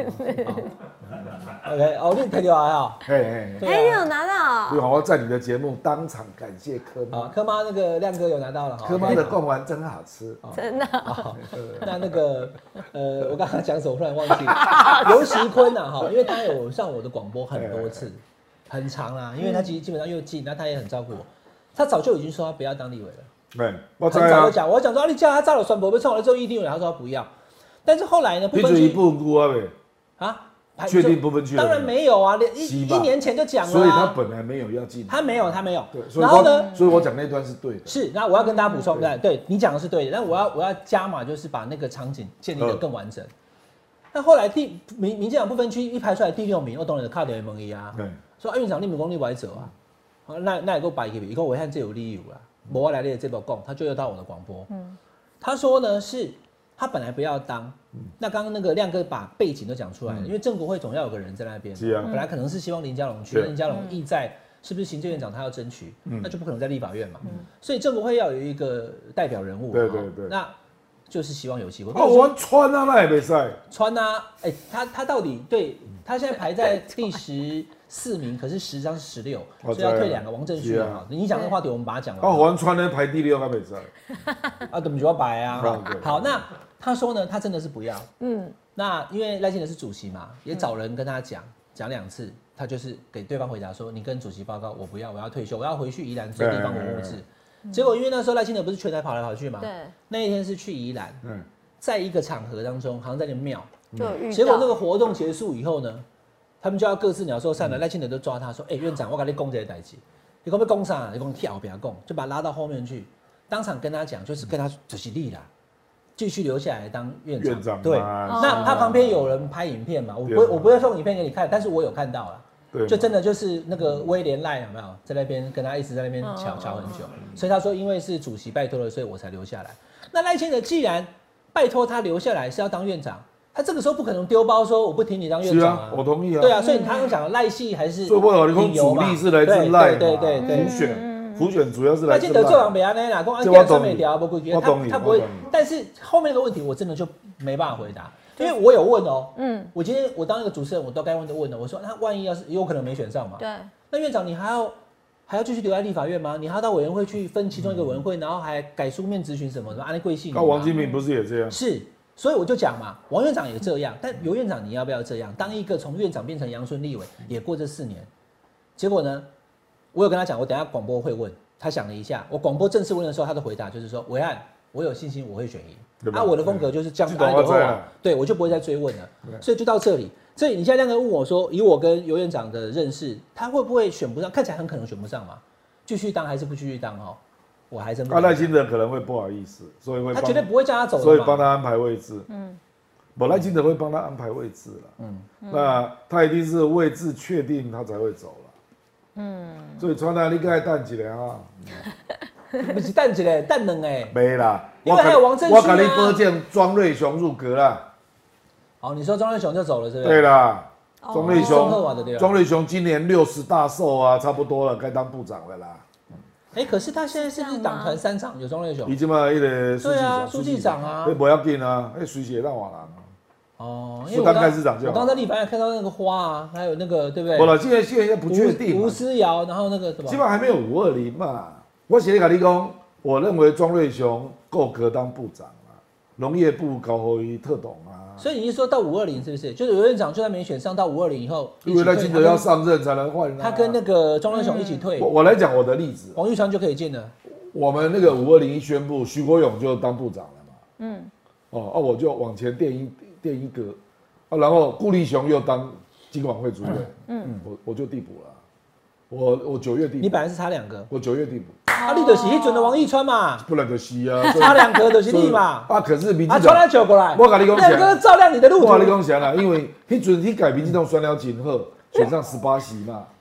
OK， 哦，你听到还好。 嘿嘿， 哎，你有拿到？ 对，我在你的节目当场感谢柯妈。 啊，柯妈那个亮哥有拿到了哈。 柯妈的贡丸真好吃， 真的。 那那个呃，我刚刚讲什么，我突然忘记了。游锡堃呐哈，因为他有上我的广播很多次，很长啦，因为他其实基本上又近，那他也很照顾我。他早就已经说他不要当立委了。 对，我很早就讲，我讲说啊，你叫他照了选，不被冲了之后一定有，他说他不要。但是后来呢，不分区一部分区啊呗。 啊。 确定不分区？ 当然没有啊，一一年前就讲了、啊。 所以他本来没有要进。 他没有，他没有。 对， 然后呢？ 所以我讲那段是对的。 是，那我要跟大家补充，对，对你讲的是对的，但我要我要加码，就是把那个场景建立得更完整。那、嗯、后来第民民进党不分区一排出来第六名，我当然靠点蒙伊啊。对。说啊，院长你们功力不爱走啊，好，那那也够摆一个，以后我看这有理由啦，我来的这波讲，他就又到我的广播。嗯。他说呢是。他本来不要当，那刚刚那个亮哥把背景都讲出来了，因为正国会总要有个人在那边，本来可能是希望林佳龙去，林佳龙意在是不是行政院长他要争取，那就不可能在立法院嘛，所以正国会要有一个代表人物， 对对对， 那就是希望有机会。 哦，我穿啊，那也没赛， 穿啊，哎，他他到底对他现在排在第十四名，可是十张是十六，所以要退两个王正旭啊。你讲那个话题，我们把它讲完。 哦，我穿呢排第六，他没赛， 啊，怎么就要摆啊？好，那。他说呢，他真的是不要。嗯，那因为赖清德是主席嘛，也找人跟他讲讲两次，他就是给对方回答说，你跟主席报告，我不要，我要退休，我要回去宜兰做地方文物制。结果因为那时候赖清德不是全台跑来跑去嘛，对，那一天是去宜兰，嗯，在一个场合当中，好像在那个庙，就遇到。结果那个活动结束以后呢，他们就要各自鸟兽散了，赖清德就抓他说，哎，院长，我跟你讲这些代志，你讲要讲啥？你讲跳不要讲，就把他拉到后面去，当场跟他讲，就是跟他就是你啦。继续留下来当院长，院长对，那他旁边有人拍影片嘛？我不，我不会送影片给你看，但是我有看到了，对，就真的就是那个威廉赖有没有在那边跟他一直在那边瞧瞧很久，所以他说因为是主席拜托了，所以我才留下来。那赖清德既然拜托他留下来是要当院长，他这个时候不可能丢包说我不挺你当院长啊， 我同意啊， 对啊，所以他刚讲的赖系还是最不好，你讲主力是来自赖， 对对对， 普选。普选主要是来自赖。 得做人别安尼啦，讲安家三美条不规矩，他他不会。但是后面那个问题我真的就没办法回答，因为我有问哦，嗯，我今天我当一个主持人，我都该问的问了，我说那万一要是有可能没选上嘛，对，那院长你还要还要继续留在立法院吗？你还要到委员会去分其中一个委员会，然后还改书面质询什么什么安利贵姓？ 那王金平不是也这样？ 是，所以我就讲嘛，王院长也这样，但尤院长你要不要这样？当一个从院长变成杨孙立委，也过这四年，结果呢？我有跟他讲，我等一下广播会问他，想了一下，我广播正式问的时候，他的回答就是说：伟岸，我有信心我会选赢。啊，我的风格就是这样子安后啊，对我就不会再追问了。所以就到这里。所以你现在亮哥问我说，以我跟尤院长的认识，他会不会选不上？看起来很可能选不上嘛，继续当还是不继续当哦？我还真不。 赖清德可能会不好意思，所以会他绝对不会叫他走的， 所以帮他安排位置。嗯，我赖清德会帮他安排位置了。嗯，那他一定是位置确定他才会走了。嗯，所以川大你该等一下啊， 不是等一下，等两个。 没啦， 因为还有王正旭啊。 我给你保证，庄瑞雄入阁啦。 哦，你说庄瑞雄就走了，是不是？ 对啦，庄瑞雄，庄瑞雄今年六十大寿啊，差不多了，该当部长了啦。 哎、欸，可是他现在是不是党团三长有庄瑞雄？ 已经嘛，一个对啊，书记长啊， 哎，不要紧啊，哎，水写让我啦。 哦，因为我刚我刚在立法院看到那个花啊，还有那个对不对？ 不了，现在现在不确定。 吴思瑶，然后那个什么？ 基本上还没有五二零嘛。我写给你讲，我认为庄瑞雄够格当部长啊，农业部搞回特董啊。 所以你是说到五二零是不是？就是尤院长就算没选上，到五二零以后， 因为赖清德要上任才能换。 他跟那个庄瑞雄一起退。 我我来讲我的例子， 王玉川就可以进了。 我们那个五二零一宣布，徐国勇就当部长了嘛。嗯。哦，啊，我就往前垫一垫一格。啊，然后顾立雄又当经管会主任，嗯，我我就递补了，我我九月递补。 你本来是差两个， 我九月递补。 啊，你就是迄阵的王义川嘛， 不然就是啊， 差两个就是你嘛。 啊，可是民进党， 啊，传来球过来， 我跟你讲， 亮哥照亮你的路途。 我跟你讲啥啦？因为迄阵你改民进党选了真好，选上十八席嘛，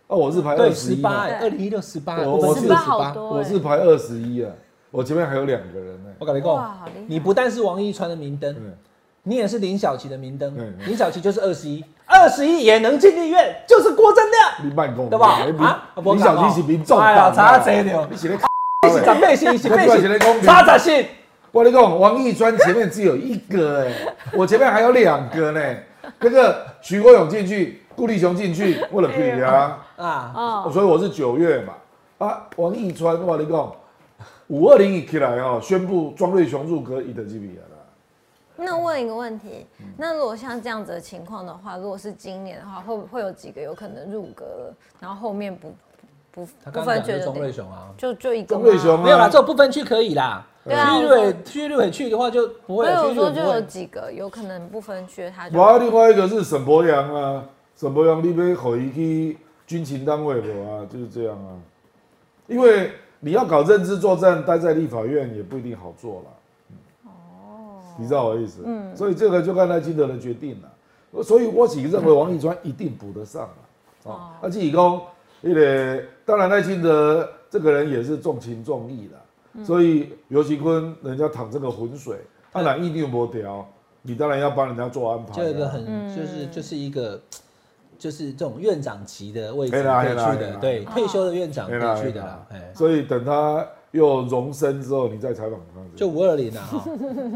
哦，我是排对二十一嘛， 二零一六十八， 我我是十八好多、欸， 我是排二十一啊，我前面还有两个人呢、欸。 我跟你讲，你不但是王一川的明灯，你也是林小琪的明灯。林小琪就是二十一，二十一也能进立院，就是郭正亮。 你慢讲， 对吧？啊， 林小琪是民众党， 哎呀，差这了， 你是咧， 你是长辈型，是辈型，差十性。 我跟你讲，王一川前面只有一个哎、欸，我前面还有两个呢、欸。那个徐国勇进去，顾立雄进去，我了去啊啊，哦，所以我是九月嘛啊，王一川我跟你讲，五二零一起来哦，宣布庄瑞雄入阁，伊就入去了。 那问一个问题，那如果像这样子的情况的话，如果是今年的话，会会有几个有可能入阁了，然后后面不不不分区的庄瑞雄啊， 就就一个庄瑞雄没有啦，这种不分区可以啦。 对啊， 区立委区立委去的话就不会。 所以我说就有几个有可能不分区，他就。 我另外一个是沈伯洋啊，沈伯洋你要回去军情单位的啊，就是这样啊。因为你要搞认知作战，待在立法院也不一定好做啦。你知道我的意思，嗯，所以这个就看赖清德的决定了。所以我只认为王一川一定补得上了，哦，那至于讲，那个当然赖清德这个人也是重情重义的，嗯、所以尤其坤人家淌这个浑水，当然一定不掉，你当然要帮人家做安排。 就有一个很、嗯、就是就是一个就是这种院长级的位置可以去的，对，退休的院长可以去的啦。 所以等他又荣升之后，你再采访他。 就五二零啊，哈。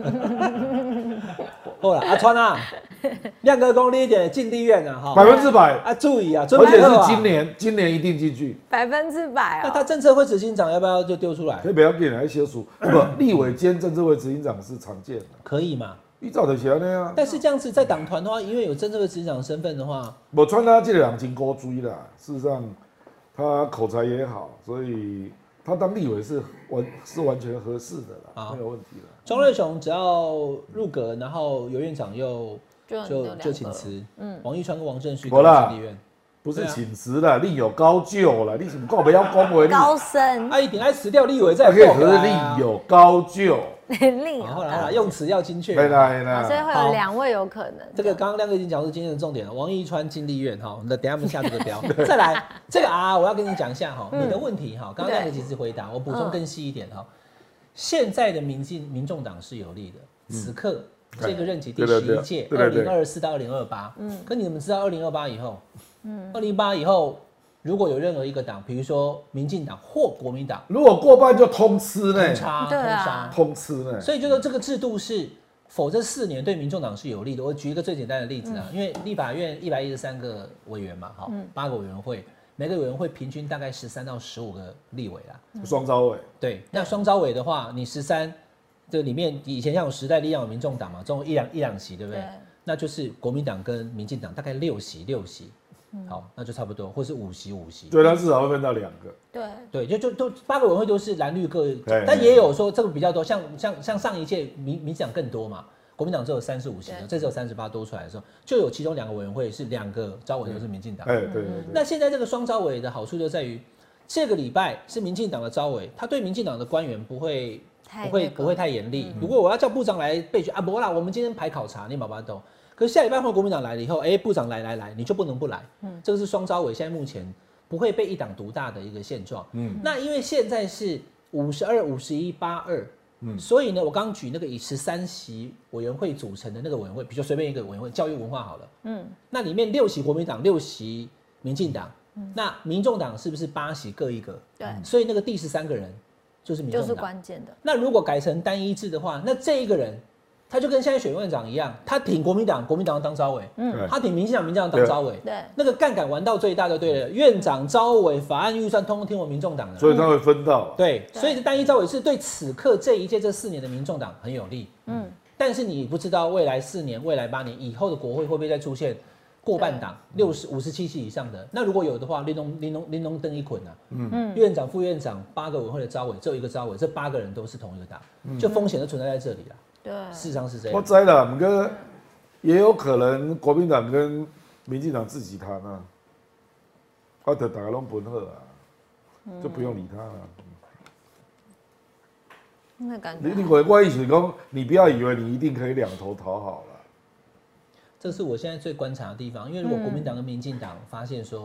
好啦，阿川啊，亮哥功力一点进立院啊，哈， 百分之百啊，注意啊， 而且是今年，今年一定进去， 百分之百啊。 那他政策会执行长要不要就丢出来？ 可以不要给人来写书，不，立委兼政治会执行长是常见的， 可以嘛？ 依照的写那样。 但是这样子在党团的话，因为有政治会执行长的身份的话， 我穿他这两斤高追啦，事实上他口才也好，所以。他当立委是完是完全合适的啦，没有问题了。 庄瑞雄只要入阁，然后尤院长又就就就请辞，嗯，王一川跟王正旭都进立院， 不是请辞啦，另有高就啦，你怎么跟我不要恭维？ 高升， 他一定爱辞掉立委再可以，可是另有高就。 另有后来用词要精确， 对啦对啦， 所以会有两位有可能。 这个刚刚亮哥已经讲出今天的重点了，王一川进立院哈，那等下我们下这个标。再来这个啊，我要跟你讲一下哈，你的问题哈，刚刚亮哥其实回答，我补充更细一点哈。现在的民进民众党是有利的，此刻这个任期第十一届，二零二四到二零二八，嗯，可你们知道二零二八以后，嗯，二零八以后。如果有任何一个党，比如说民进党或国民党， 如果过半就通吃呢， 通杀，通杀， 通吃呢。 所以就说这个制度是否这四年对民众党是有利的。我举一个最简单的例子啊，嗯、因为立法院一百一十三个委员嘛，好，八个委员会，每个委员会平均大概十三到十五个立委啦， 双招委。 对，那双招委的话，你十三这里面以前像有时代力量、有民众党嘛，总有一两一两席，对不对？对，那就是国民党跟民进党大概六席六席。好，那就差不多，或是五席五席， 对，它至少会分到两个。 对对，就就都八个委员会都是蓝绿各，但也有说这个比较多，像像像上一届民民进党更多嘛，国民党只有三十五席，这只有三十八多出来的时候，就有其中两个委员会是两个招委都是民进党。 哎，对对对。 那现在这个双招委的好处就在于，这个礼拜是民进党的招委，他对民进党的官员不会不会不会太严厉。如果我要叫部长来备选啊，不啦，我们今天排考察，你宝宝懂。可是下礼拜换国民党来了以后，哎、欸，部长来来来，你就不能不来。嗯，这个是双招委现在目前不会被一党独大的一个现状。嗯，那因为现在是五十二、五十一、八二，嗯，所以呢，我刚刚举那个以十三席委员会组成的那个委员会，比如说随便一个委员会，教育文化好了，嗯，那里面六席国民党，六席民进党，嗯、那民众党是不是八席各一个？ 对， 所以那个第十三个人就是民众党， 就是关键的。 那如果改成单一制的话，那这一个人。他就跟现在选院长一样，他挺国民党，国民党当招委；嗯，他挺民进党，民进党当招委。 对， 那个杠杆玩到最大就对了。院长、招委、法案预算，通通听我民众党的。 所以他会分到。 对，所以单一招委是对此刻这一届这四年的民众党很有利。嗯，但是你不知道未来四年、未来八年以后的国会会不会再出现过半党六十五十七席以上的？那如果有的话，林农林农林农邓一捆啊，嗯，院长、副院长八个委员会的招委，只有一个招委，这八个人都是同一个党，就风险就存在在这里了。 对， 事实上是这样。 我知了，不过也有可能国民党跟民进党自己谈啊，或者大家拢分好啊，就不用理他了。 那感觉你你回过意思讲，你不要以为你一定可以两头讨好了。 这是我现在最观察的地方，因为如果国民党跟民进党发现说，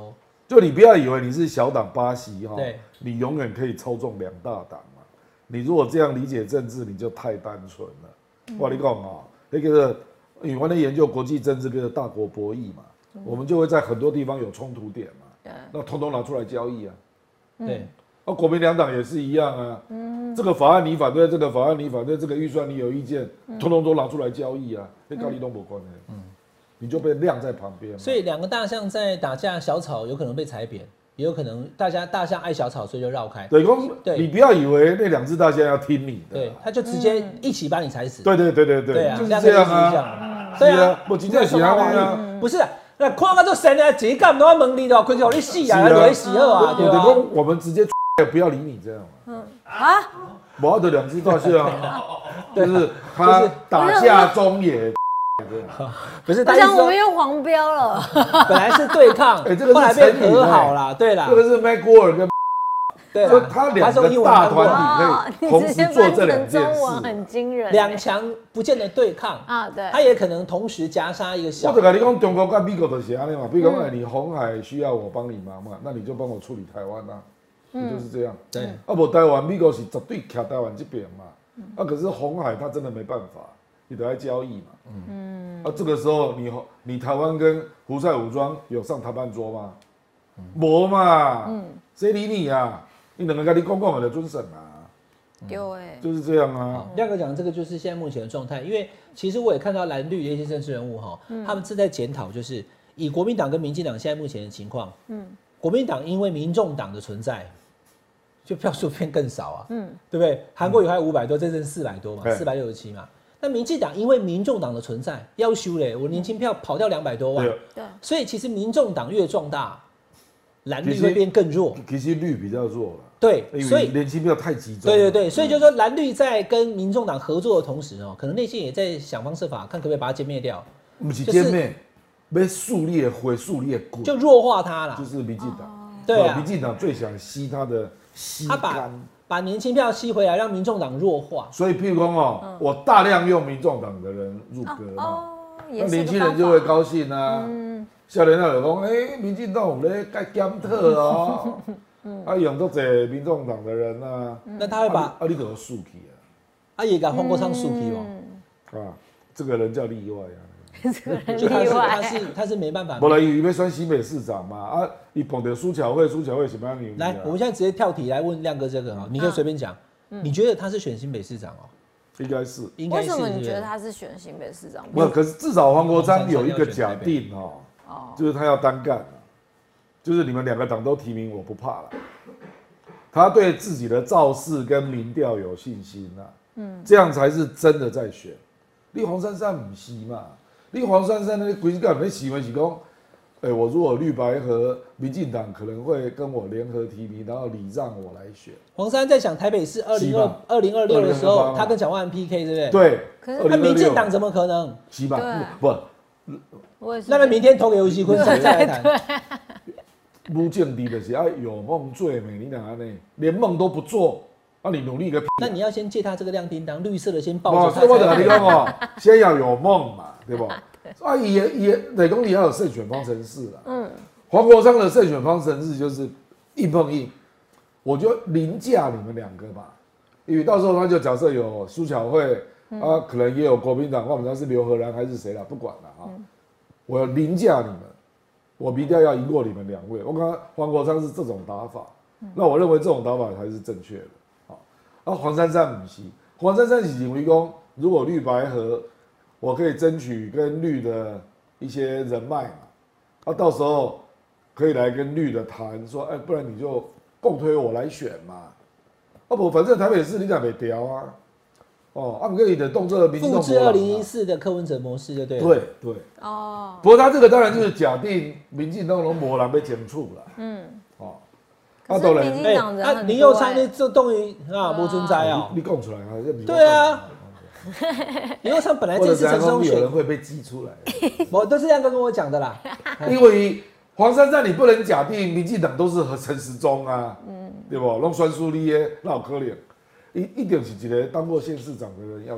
就你不要以为你是小党八席哈， 对， 你永远可以操纵两大党嘛。你如果这样理解政治，你就太单纯了。嗯、我跟你讲啊，那个因为我在研究国际政治，跟大国博弈嘛，嗯、我们就会在很多地方有冲突点嘛，对，那通通拿出来交易啊。 对， 那、啊、国民两党也是一样啊。嗯，这个法案你反对，这个法案你反对，这个预算你有意见，嗯、通通都拿出来交易啊，跟高丽东没关系。嗯。你就被晾在旁边， 所以两个大象在打架，小草有可能被踩扁，也有可能大家大象爱小草，所以就绕开。 对，对，你不要以为那两只大象要听你的， 对，他就直接一起把你踩死。 对对对对对，就是这样啊，对啊，我真正喜欢啊， 不是啊，那看到这神啊，自己干都要蒙你的，亏叫你死啊，你死好啊，对吧？ 我们直接不要理你这样嗯啊，我的两只大象，就是他打架中也。 不是， 我想我们又黄标了。 本来是对抗， 哎，这个后来变和好啦。对啦， 这个是 McGuire 跟对， 他两个大团体可以同时做这两件事， 很惊人。 两强不见得对抗啊，对，他也可能同时夹杀一个小。 我就跟你讲，中国跟美国就是安尼嘛，比如讲，你红海需要我帮你忙嘛，那你就帮我处理台湾啊，不就是这样？对，啊，不台湾美国是绝对卡台湾这边嘛，啊，可是红海他真的没办法。你得来交易嘛，嗯，啊，这个时候你你台湾跟胡塞武装有上谈判桌吗？没嘛，嗯，谁理你啊？你两个跟你讲讲的遵审啊， 有哎， 就是这样啊。 亮哥讲这个就是现在目前的状态，因为其实我也看到蓝绿的一些政治人物哈，他们是在检讨，就是以国民党跟民进党现在目前的情况，嗯，国民党因为民众党的存在，就票数变更少啊，嗯，对不对？韩国瑜还有五百多，这次四百多嘛，四百六十七嘛。那民进党因为民众党的存在，要修嘞，我年轻票跑掉两百多万，对，所以其实民众党越壮大，蓝绿会变更弱。 其实绿比较弱了， 对，所以年轻票太集中。 对对对，所以就是说蓝绿在跟民众党合作的同时哦，可能内心也在想方设法，看可不可以把它歼灭掉。 不是歼灭，被树立毁树立滚， 就弱化它啦。 就是民进党， 对啊， 民进党最想吸他的吸干。 把年轻票吸回来，让民众党弱化。 所以，譬如说哦，嗯、我大量用民众党的人入阁嘛，哦、那年轻人就会高兴啊。嗯，少年人就讲，哎、欸，民进党咧该检讨哦，嗯、啊，用多侪民众党的人啊， 嗯、那他会把啊，你给我竖起啊， 啊也把黄国昌竖起哦，啊，这个人叫例外啊。 就他是他是他是没办法。 本来以为选新北市长嘛，啊，你碰到苏巧慧，苏巧慧什么样的？ 来，我们现在直接跳题来问亮哥这个啊，你可以随便讲。你觉得他是选新北市长哦？ 应该是， 应该是。 为什么你觉得他是选新北市长？ 不，可是至少黄国昌有一个假定哦，就是他要单干，就是你们两个党都提名，我不怕了。他对自己的造势跟民调有信心啊，嗯，这样才是真的在选。你黄珊珊不是嘛？你黄珊珊那规个你喜欢是讲，哎，我如果绿白和民进党可能会跟我联合提名，然后礼让我来选。 黄珊在想台北市二零二二零二六的时候，他跟蒋万安 P K， 对不对？ 对。 可是那民进党怎么可能？ 是吧？不， 那么明天投给吴锡坤再来谈。 不见低的是啊，有梦最美，你哪呢？连梦都不做。那、啊、你努力个屁、啊！ 那你要先借他这个亮叮当，绿色的先抱着他。 所以我跟你讲哦，先要有梦嘛，对不？啊，也也得讲你要有胜选方程式啦。嗯，黄国昌的胜选方程式就是硬碰硬，我就凌驾你们两个嘛，因为到时候他就假设有苏巧慧、嗯、啊，可能也有国民党，我不知道是刘和然还是谁啦，不管了啊，嗯、我要凌驾你们，我一定要赢过你们两位。我看黄国昌是这种打法，嗯、那我认为这种打法才是正确的。啊，黄珊珊不是，黄珊珊是认为讲，如果绿白合，我可以争取跟绿的一些人脉嘛，啊，到时候可以来跟绿的谈，说，哎，不然你就共推我来选嘛，啊不，反正台北市你讲没调啊，哦，啊，不可以的动作民进党复制二零一四的柯文哲模式就对了， 对对，哦，不过他这个当然就是假定民进党拢无人被检处了，嗯，哦。 啊，当然，哎，啊， 林右昌那这等于啊，不存在啊。 你讲出来啊， 对啊。林右昌本来这次陈松选有人会被激出来， 我都是亮哥跟我讲的啦。 因为黄珊珊你不能假定民进党都是和陈时中啊，嗯，对不？弄酸苏利耶，那好可怜，一一定是一个当过县市长的人要选嘛。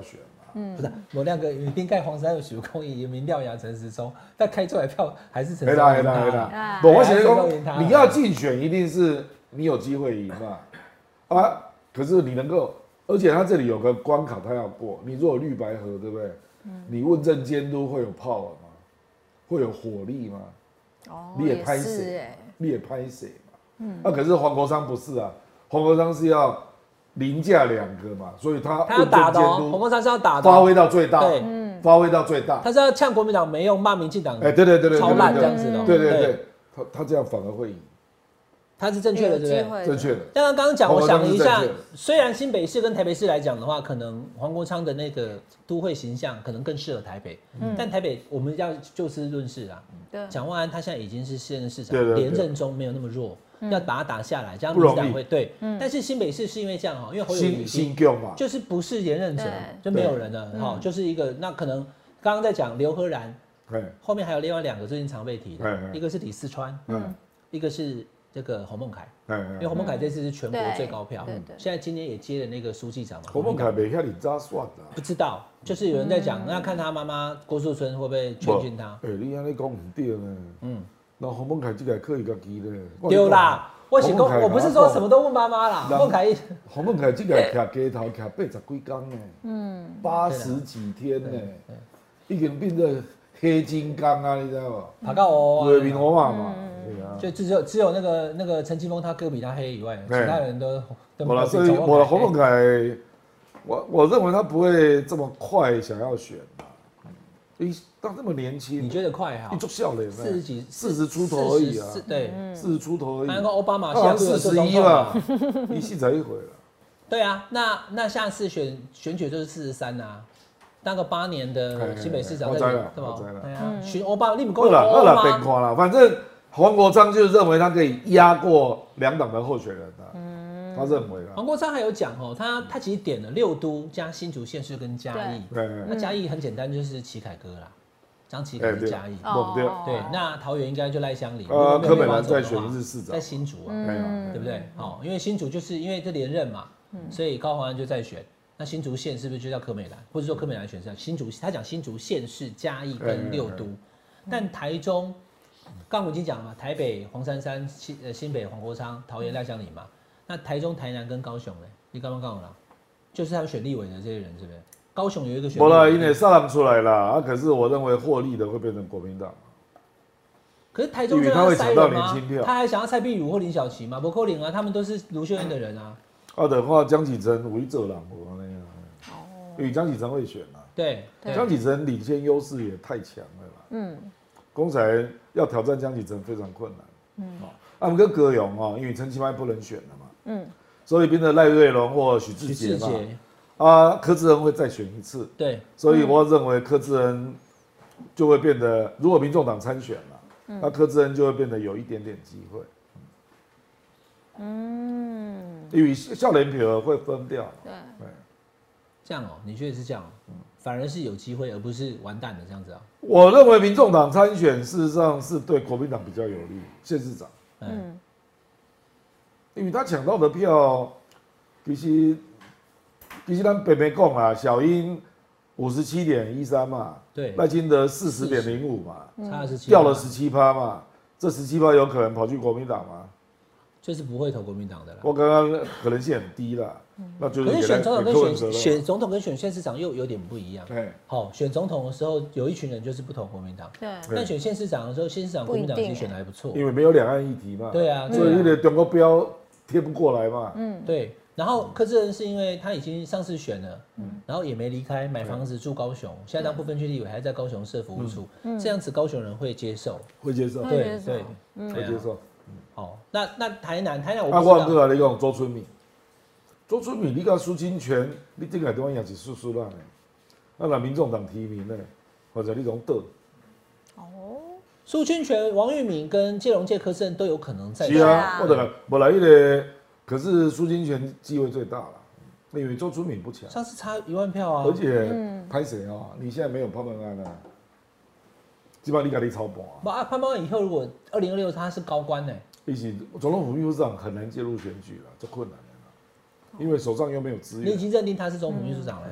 嗯，不是，我那个一定盖黄山有许公益民调赢陈时中，但开出来票还是陈时中赢他。 没啦，不，我想说，你要竞选一定是你有机会赢嘛，啊，可是你能够，而且他这里有个关卡他要过，你如果绿白合，对不对？嗯，你问政监督会有 power 吗？会有火力吗？ 哦， 你也拍谁？ 哎， 你也拍谁嘛？嗯，那、啊、可是黄国昌不是啊，黄国昌是要凌驾两个嘛，所以他他要打的、哦，黄国昌是要打的、 哦，发挥到最大， 对， 嗯，发挥到最大， 他是要呛国民党没用，骂民进党， 哎，对对对对， 超烂这样子的、哦， 对对 对, 對，他他这样反而会赢。 他是正确的，对不对？ 正确的。 像他刚刚讲，我想了一下，虽然新北市跟台北市来讲的话，可能黄国昌的那个都会形象可能更适合台北，嗯、但台北我们要就事论事啦。对，蒋万安他现在已经是现任市长，连任中没有那么弱，嗯、要把他打下来，这样民进党会对。嗯、但是新北市是因为这样哈，因为侯友宜新旧嘛， 就是不是连任者，就没有人了哈，嗯、就是一个那可能刚刚在讲刘和然，后面还有另外两个最近常被提的，一个是李四川，嗯，一个是。这个洪孟凯，因为洪孟凯这次是全国最高票，现在今年也接了那个书记长嘛。 洪孟凯没遐你咋算的？ 不知道，就是有人在讲，那看他妈妈郭树春会不会劝进他？ 哎，你安尼讲唔对呢。嗯，那洪孟凯这个可以家己呢。 对啦，我是讲，我不是说什么都问妈妈啦。洪孟凯， 洪孟凯这个徛街头徛八十几天呢，嗯，八十几天呢，已经变得黑金刚啊，你知道吗？ 爬到哦， 对面我嘛嘛。 就只有只有那个那个陈其峰他哥比他黑以外，其他人都都没有。所以我的洪孟凯，我我认为他不会这么快想要选吧。你当这么年轻， 你觉得快哈？ 你做笑脸， 四十几四十出头而已啊， 对， 四十出头而已。 那个奥巴马好像四十一嘛，一戏才一回了。 对啊，那那下次选选举就是四十三呐。当个八年的新北市长， 我知了， 对吧？ 我知了。 对啊，选奥巴马，你们讲好了，好了，别看了，反正。黄国昌就认为他可以压过两党的候选人啊，嗯、他认为啊。 黄国昌还有讲哦，他他其实点了六都加新竹县市跟嘉义，那嘉义很简单，就是齐凯哥啦，张齐凯是嘉义， 对对，那桃园应该就赖香林， 呃，柯美兰再选一次市长， 在新竹啊，对不对？好，因为新竹就是因为这连任嘛，所以高虹安就在选。那新竹县是不是就叫柯美兰，或者说柯美兰选上新竹？他讲新竹县市嘉义跟六都，但台中。刚我已经讲了嘛，台北黄珊珊、新呃新北黄国昌、桃园赖香林嘛，那台中、台南跟高雄嘞，你刚刚讲了，就是他们选立委的这些人，是不是？高雄有一个选立委， 没啦，因为上出来了啊，可是我认为获利的会变成国民党。 可是台中就要塞人吗？他还想要蔡壁如或林小琪吗？不可能啊，他们都是卢秀燕的人啊。 啊的话，江启臣无意做人我那样，哦，因为江启臣会选啊。 对， 江启臣领先优势也太强了啦。嗯。公才要挑战江启臣非常困难，嗯，啊，我们跟葛勇啊，因为陈其迈不能选了嘛，嗯，所以变成赖瑞隆或许志杰嘛，啊，柯志恩会再选一次， 对， 所以我认为柯志恩就会变得，如果民众党参选了，嗯、那柯志恩就会变得有一点点机会，嗯，因为笑脸票会分掉，对，对， 这样哦，你觉得是这样？嗯。反而是有机会，而不是完蛋的这样子啊。 我认为民众党参选，事实上是对国民党比较有利，县市长。嗯，因为他抢到的票，其实其实咱北北讲啊，小英五十七点一三嘛， 对， 赖清德四十点零五嘛， 差十七， 掉了十七趴嘛，这十七趴有可能跑去国民党吗？ 就是不会投国民党的啦。 我刚刚可能性很低啦。那就是可是选总统跟选选总统跟选县市长又有点不一样。 对， 好，选总统的时候有一群人就是不投国民党，对。但选县市长的时候，县市长国民党其实选的还不错， 因为没有两岸议题嘛。 对啊， 所以你的中国标贴不过来嘛。 嗯，对。然后柯志恩是因为他已经上次选了，然后也没离开，买房子住高雄，现在当不分区立委还在高雄设服务处，这样子高雄人会接受， 会接受， 对对， 会接受。 好，那那台南台南我不知道。啊，我跟你讲周春米。周春米，你甲苏清泉，你这个地方也是输输烂的。那若民众党提名呢，或者你讲倒。 哦，苏清泉、王玉敏跟谢龙介、柯志恩都有可能在。 是啊，或者本来一个，可是苏清泉机会最大了，因为周春米不强。 上次差一万票啊。 而且拍谁啊？你现在没有潘孟安啊，基本上你家己操盘。 不啊，潘孟安以后如果二零二六他是高官呢？ 一起总统府秘书长很难介入选举了，这困难。因为手上又没有资源， 你已经认定他是总统秘书长了呀。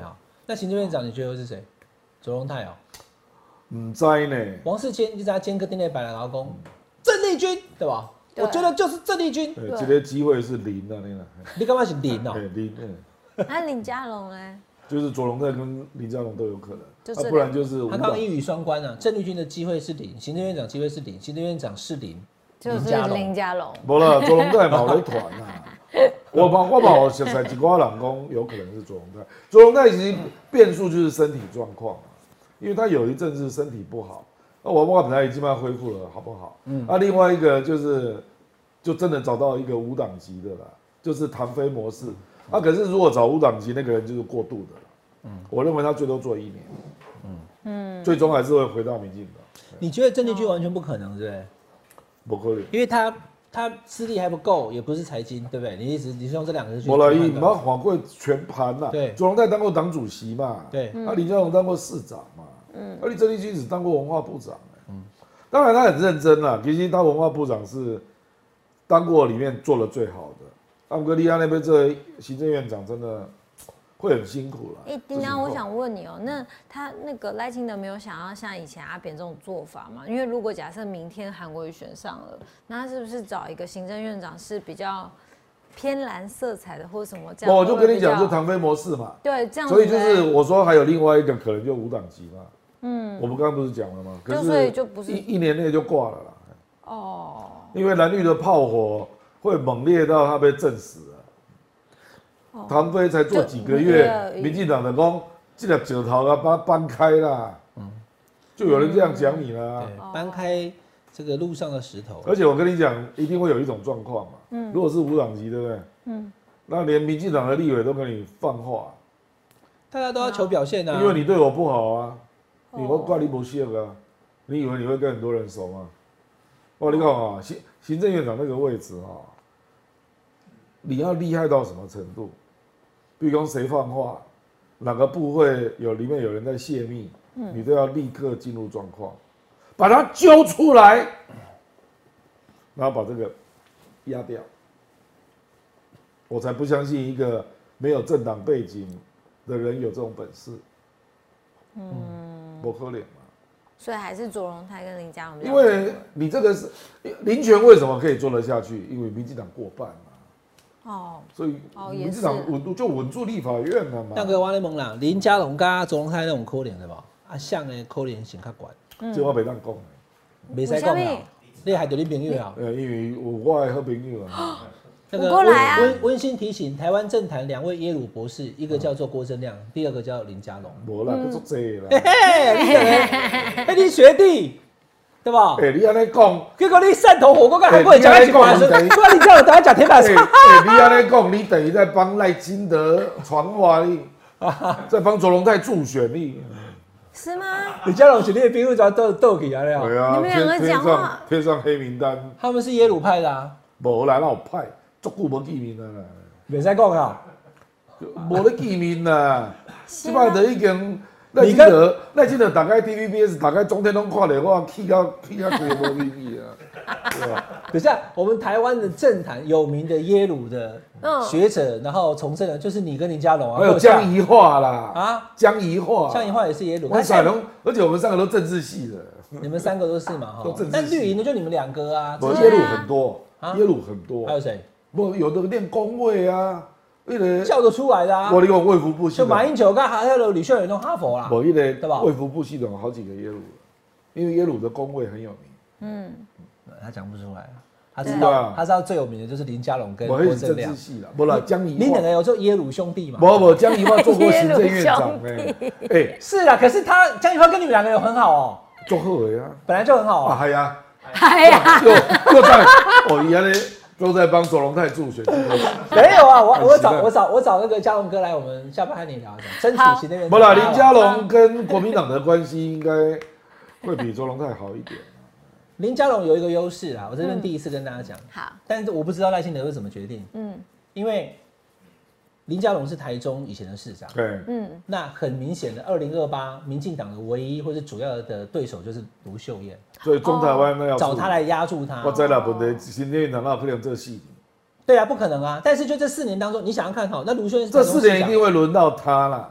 那行政院长你觉得会是谁？卓荣泰哦， 唔知呢。 王世坚就在他兼个丁内摆的劳工，郑丽君对吧？我觉得就是郑丽君。 对，这个机会是零啊，你看。 你干嘛是零哦？ 对，零。 那林佳龙呢？ 就是卓荣泰跟林佳龙都有可能， 就是啊、不然就是他刚刚一语双关啊。郑丽君的机会是零，行政院长机会是零，行政院长是零， 就是林佳龙。 无啦，卓荣泰冇在团啊。我帮我帮我熟悉一寡人讲，有可能是卓荣泰。卓荣泰其实变数就是身体状况嘛，因为他有一阵子身体不好，那我我本来已经慢慢恢复了，好不好？嗯。啊，另外一个就是就真的找到一个无党籍的啦，就是唐飞模式。啊，可是如果找无党籍那个人就是过度的了。嗯，我认为他最多做一年。嗯嗯，最终还是会回到民进党。 你觉得郑丽君完全不可能，对不对？ 不可能， 因为他他资历还不够，也不是财经，对不对？你意思你是用这两个字去？ 我来一，你要缓过全盘呐。 对， 卓荣泰当过党主席嘛。 对， 那林佳龙当过市长嘛。嗯，而你郑丽君只当过文化部长。嗯，当然他很认真啦。其实他文化部长是当过里面做的最好的。安格利亚那边这行政院长真的会很辛苦了。 哎、欸，丁当，我想问你哦、喔，那他那个赖清德没有想要像以前阿扁这种做法吗？因为如果假设明天韩国瑜选上了，那他是不是找一个行政院长是比较偏蓝色彩的，或者什么这样？ 我就跟你讲，就唐飞模式嘛。 对，这样子。 所以就是我说还有另外一个可能就无党籍嘛。嗯，我们刚刚不是讲了吗？可是所以就不是一一年内就挂了啦。 哦。 因为蓝绿的炮火会猛烈到他被震死了。唐飞才做几个月，民进党的讲这个石头啊，把它搬开啦，嗯，就有人这样讲你啦， 对，搬开这个路上的石头。 而且我跟你讲，一定会有一种状况嘛，嗯，如果是无党籍，对不对？嗯，那连民进党的立委都跟你放话， 大家都要求表现啊， 因为你对我不好啊，你我怪你不屑啊，你以为你会跟很多人熟吗？我跟你讲啊，行行政院长那个位置啊，你要厉害到什么程度？比如说谁放话，哪个部会有里面有人在泄密，嗯、你都要立刻进入状况，把他揪出来，然后把这个压掉。我才不相信一个没有政党背景的人有这种本事。嗯，不可能嘛。 所以还是卓荣泰跟林佳龙。 因为你这个是林权为什么可以做得下去？因为民进党过半嘛。哦，所以民进党稳就稳住立法院了嘛。 那个我咧问啦，林佳龙跟卓荣泰那种可怜的吧？啊，像的可怜性较悬。 这我袂当讲， 袂使讲啦。你害到你朋友啊？ 呃，因为有我的好朋友啊。 那个温温馨提醒，台湾政坛两位耶鲁博士，一个叫做郭正亮，第二个叫林佳龙。 无啦，不做这啦。 嘿嘿，你哎，你学弟。对吧？ 哎、欸，你安尼讲， 结果你汕头火锅跟韩国人讲一起玩，不然你叫我等下讲铁板烧。 哎，你安尼讲，你等于在帮赖清德传话你，在帮卓荣泰助选你， 是吗？ 李佳龙选你的兵，为什么斗斗起来了？ 对啊， 你们两个讲话， 贴上黑名单。 他们是耶鲁派的啊。 无啦，那有派，足久无见面啦。 袂使讲啊， 无咧见面啦，即摆就已经。赖清德，赖清德打开 T V B S， 打开中天拢看的，我气到气到鬼无秘密啊！对吧？ 等一下，我们台湾的政坛有名的耶鲁的学者，然后从政的，就是你跟林佳龙啊， 还有江宜桦啦啊， 江宜桦， 江宜桦也是耶鲁， 我彩龙，而且我们三个都政治系的， 你们三个都是嘛哈？ 都政治系。 但绿营的就你们两个啊， 耶鲁很多，耶鲁很多， 还有谁？ 不，有的练工位啊。 叫得出来的啊！ 我你讲卫福部系统， 就马英九跟还有吕秀莲都哈佛啦。 我一个对吧？ 卫福部系统有好几个耶鲁，因为耶鲁的工位很有名。嗯， 他讲不出来，他知道他知道最有名的就是林佳龙跟郭正亮。 不啦，江宜桦， 你两个有做耶鲁兄弟嘛？ 不不，江宜桦做过行政院长哎。 哎，是啊，可是他江宜桦跟你们两个有很好哦。 做好的呀， 本来就很好啊。 哎呀， 哎呀， 又又在哦，原来。都在帮卓荣泰助选， 没有啊，我我找我找我找那个佳龙哥来，我们下班和你聊一下，争取行政院长。 不啦，林佳龙跟国民党的关系应该会比卓荣泰好一点。 林佳龙有一个优势啊，我这边第一次跟大家讲， 好， 但是我不知道赖清德会怎么决定，嗯，因为林佳龙是台中以前的市长， 对， 嗯，那很明显的，二零二八民进党的唯一或是主要的对手就是卢秀燕， 所以中台湾那要找他来压住他。 我知道问题，行政院长哪有可能这戏？ 对啊，不可能啊！但是就这四年当中，你想想看哈，那卢秀燕这四年一定会轮到他啦。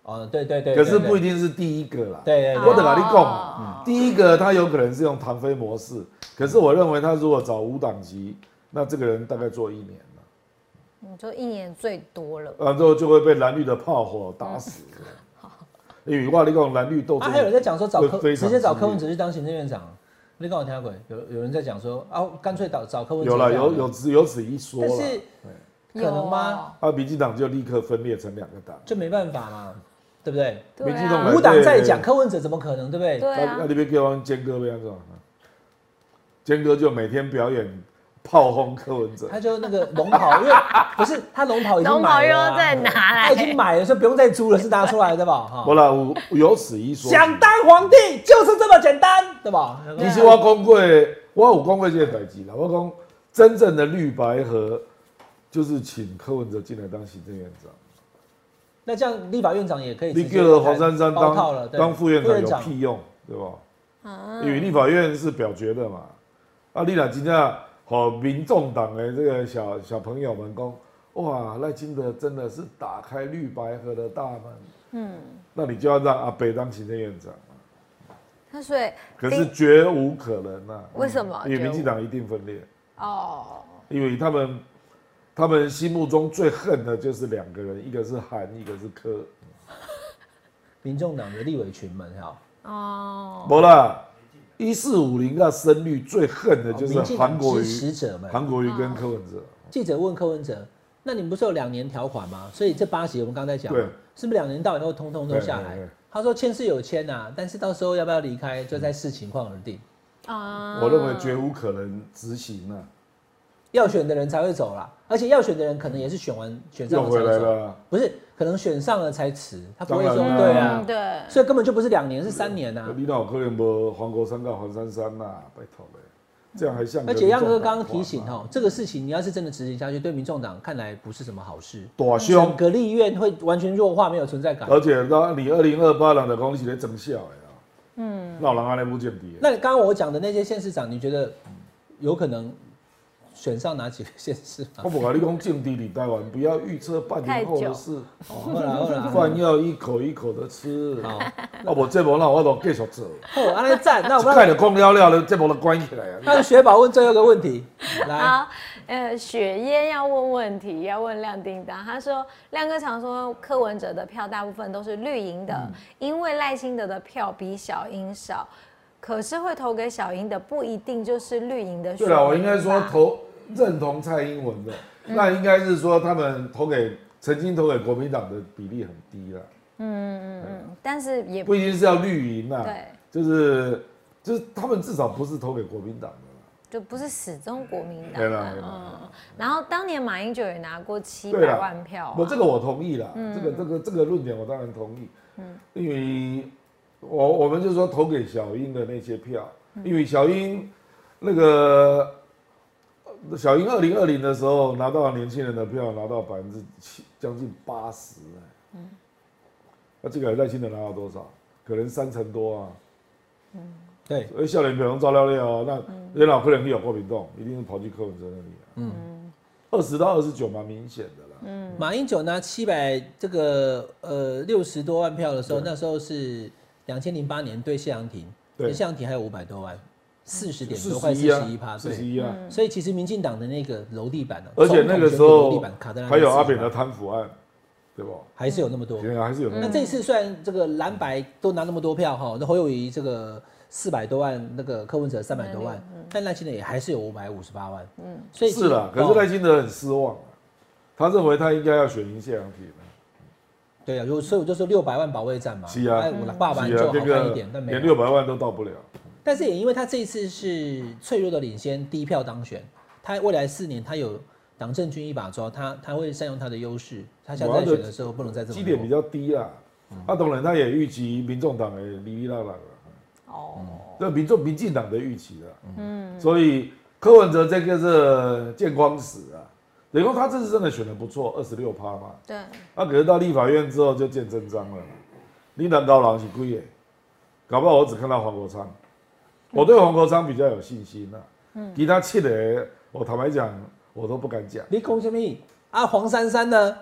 哦，对对对。 可是不一定是第一个啦。 对对。 我得跟你讲，第一个他有可能是用唐飞模式，可是我认为他如果找无党籍，那这个人大概做一年了。 你就一年最多了。 然后就会被蓝绿的炮火打死。因为我跟你讲蓝绿斗争。 啊，还有人在讲说找柯直接找柯文哲去当行政院长。你刚我听过，有有人在讲说啊，干脆找找柯文哲。 有了，有有有此一说了。 但是可能吗？ 啊，民进党就立刻分裂成两个党， 就没办法嘛，对不对？ 民进党无党在讲柯文哲怎么可能，对不对？ 对啊。 那你别给我坚哥这样子，坚哥就每天表演炮轰柯文哲， 他就那个龙袍，因为不是他龙袍已经买了， 龙袍又再拿来， 他已经买了，所以不用再租了，是拿出来的吧？哈， 不啦，有此一说。 想当皇帝就是这么简单，对吧？ 其实我讲过，我有讲过这个代志啦。我讲真正的绿白合，就是请柯文哲进来当行政院长。 那这样立法院长也可以， 你叫黄珊珊当当副院长有屁用，对吧？因为立法院是表决的嘛。啊，你若真正和民众党的这个小小朋友们讲，哇，赖清德真的是打开绿白合的大门。嗯，那你就要让阿北当行政院长嘛。 那所以， 可是绝无可能啊。 为什么？ 因为民进党一定分裂。 哦。 因为他们他们心目中最恨的就是两个人，一个是韩，一个是柯。 民众党的立委群们哈。 哦。 没啦。一四五零个深绿最恨的就是韩国瑜、韩国瑜跟柯文哲。 记者问柯文哲：“那你们不是有两年条款吗？所以这八席我们刚才讲，是不是两年到以后通通都下来？”他说：“签是有签啊，但是到时候要不要离开，就在视情况而定。” 啊， 我认为绝无可能执行啊。 要选的人才会走啦，而且要选的人可能也是选完选上了才走，不是可能选上了才辞，他不会说对啊， 对， 所以根本就不是两年，是三年啊。 你哪有可能无黄国昌跟黄珊珊呐？拜托嘞，这样还像。 而且杨哥刚刚提醒哈，这个事情你要是真的执行下去，对民众党看来不是什么好事， 大凶， 整个立院会完全弱化，没有存在感。 而且那你二零二八人的恭喜在增效哎啊，嗯，那人安尼不见底。 那刚刚我讲的那些县市长，你觉得有可能？选上哪几个县市？ 我不跟你讲政治里台湾，不要预测半年后的事。 哦， 饭要一口一口的吃。好，那我这幕那我都继续做。 好，安尼赞。那我们看着讲了了的，这幕都关起来啊。 那雪宝问最后一个问题，来。 好，呃，雪烟要问问题，要问亮叮当。他说，亮哥常说柯文哲的票大部分都是绿营的，嗯、因为赖清德的票比小英少。可是会投给小英的不一定就是绿营的选民。 对了，我应该说投认同蔡英文的，嗯、那应该是说他们投给曾经投给国民党的比例很低了。 嗯嗯嗯，但是也不一定是要绿营啊， 对， 就是就是他们至少不是投给国民党的， 就不是始终国民党。 对啦， 嗯。然后当年马英九也拿过七百万票、啊， 我这个我同意啦， 嗯、 这个这个这个论点我当然同意。嗯，因为。我我们就说投给小英的那些票，因为小英那个小英二零二零的时候拿到年轻人的票，拿到百分之七将近八十，嗯，那这个赖清德拿到多少？可能三成多啊，嗯， 对， 所以少年票照料了，那人老可能有国民党，一定是跑去柯文哲那里啊，嗯，二十到二十九蛮明显的啦， 嗯，马英九拿七百这个呃六十多万票的时候，那时候是。两千零八年对谢长廷，对谢长廷还有五百多万，四十点多，快四十一趴， 四十一啊。 所以其实民进党的那个楼地板呢， 而且那个时候还有阿扁的贪腐案，对不？ 还是有那么多， 还是有。 那这次虽然这个蓝白都拿那么多票哈，那侯友宜这个四百多万，那个柯文哲三百多万，但赖清德也还是有五百五十八万。嗯，所以是啦，可是赖清德很失望，他认为他应该要选赢谢长廷。 对啊，所以我就说六百万保卫战嘛， 是啊， 我八百万就好看一点，但没连六百万都到不了。 但是也因为他这一次是脆弱的领先，低票当选，他未来四年他有党政军一把抓，他他会善用他的优势，他下再选的时候不能再这么。 基点比较低啦，他当然他也预期民众党的哩哩啦啦哦， 这民众民进党的预期啦，嗯，所以柯文哲这个是见光死啊。等于说他这次真的选得不错，二十六趴嘛。 对。 那、啊、可是到立法院之后就见真章了。你南高郎是几个？搞不好我只看到黄国昌，我对黄国昌比较有信心啊。嗯。其他七个，我坦白讲，我都不敢讲。 你讲什么？啊，黄珊珊呢？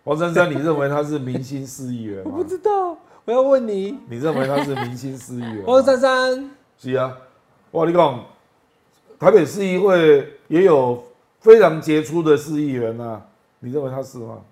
黄珊珊，你认为他是明星市议员吗？ 我不知道，我要问你。 你认为他是明星市议员吗？ 黄珊珊， 是啊，哇，你讲台北市议会也有非常杰出的市议员啊，你认为他是吗？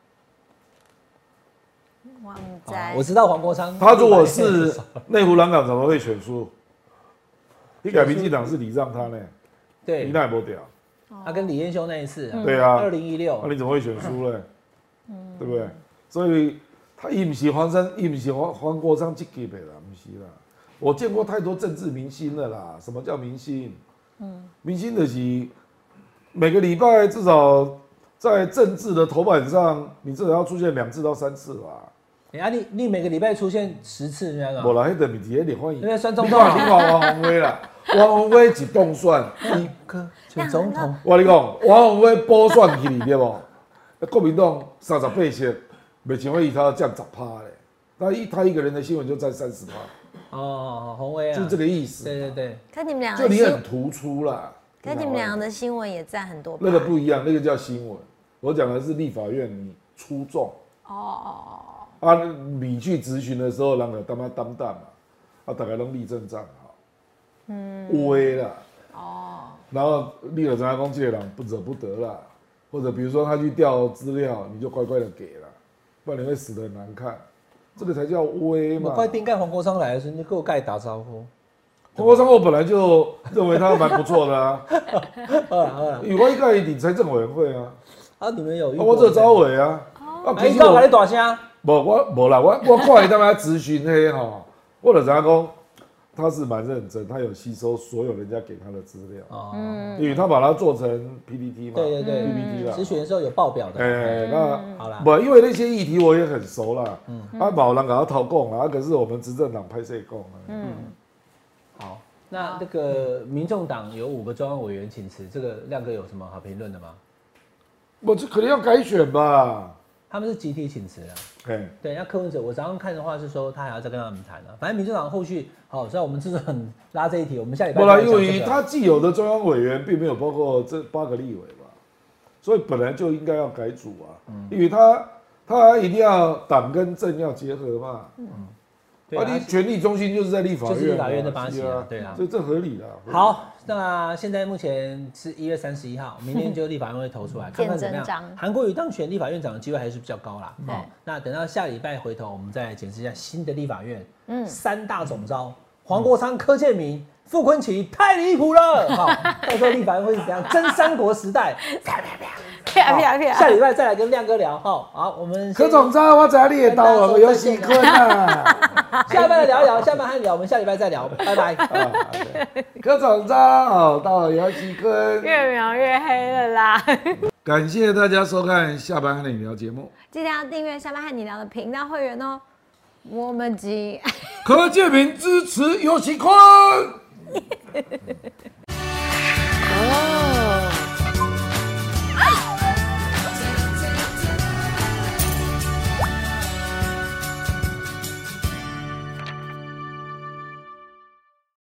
我不啊在， 我知道黄国昌， 他如果是内湖南港，怎么会选输？你改民进党是礼让他呢？ 对， 你那也不屌。 他跟李彦修那一次， 对啊， 二零一六， 那你怎么会选输嘞？对不对？所以他伊不是黄山，伊不是黄黄国昌这级的啦，不是啦。我见过太多政治明星了啦。什么叫明星？嗯，明星的是每个礼拜至少在政治的头版上，你至少要出现两次到三次吧。 哎呀，你你每个礼拜出现十次，那个？ 无啦，迄个名字迄联欢因为算总你统看你看王宏威啦，王宏威一动算， 一个选总统， 我跟你讲，王宏威补选去对不？国民党三十八席，没想到伊他降十趴嘞，他一他一个人的新闻就占三十趴。 哦，洪威啊， 就这个意思。 对对对， 可你们俩就你很突出啦。 可你们俩的新闻也占很多。 那个不一样，那个叫新闻。我讲的是立法院你出众。 哦哦哦。 啊，你去质询的时候，人就当他当当嘛，啊，大家都立正站好。嗯。威啦。哦。然后立了张公这个人不得不得啦，或者比如说他去调资料，你就乖乖的给了，不然你会死得很难看。这个才叫威嘛！ 我快定盖黄国昌来的时候，你给我盖打招呼。 黄国昌我本来就认为他蛮不错的啊。 好啦好啦， 有我一盖领财政委员会啊。 啊，你们有遇啊， 过？ 我这招委啊。 啊，其实我跟你大声。 无我无啦，我我看伊他妈咨询黑哈，我就知影讲他是蛮认真，他有吸收所有人家给他的资料。哦。因为他把它做成 P P T 嘛。 对对对 ，P P T 啦。 咨询的时候有报表的。 哎，那好啦。 不，因为那些议题我也很熟啦。嗯。啊，冇人给他讨供啦，可是我们执政党拍谁供？嗯。 好，那这个民众党有五个中央委员请辞，这个亮哥有什么好评论的吗？ 我这可能要改选吧。 他们是集体请辞啊。 对。 对，那柯文哲，我早上看的话是说他还要再跟他们谈啊。反正民众党后续，好，虽然我们这是很拉这一题，我们下礼拜。 不然，因为他既有的中央委员并没有包括这八个立委吧，所以本来就应该要改组啊。嗯。因为他他一定要党跟政要结合嘛。嗯。啊，你权力中心就是在立法院， 就是立法院的八席啊，对啊， 所以这合理的。 好，那现在目前是一月三十一号，明天就立法院会投出来，看看怎么样。韩国瑜当选立法院长的机会还是比较高啦。对。那等到下礼拜回头，我们再来检视一下新的立法院。嗯。三大总召：黄国昌、柯建铭、傅崐萁，太离谱了。好，到时候立法院会是怎样？真三国时代。啪啪啪啪啪啪。下礼拜再来跟亮哥聊。好，好，我们柯总召，我在你也到了，有喜坤啊。 下班聊一聊，下班还聊，我们下礼拜再聊，拜拜。 柯总召到了，有喜坤， 越描越黑了啦。 感谢大家收看下班和你聊节目， 记得要订阅下班和你聊的频道会员哦。我们集柯建铭支持有喜坤。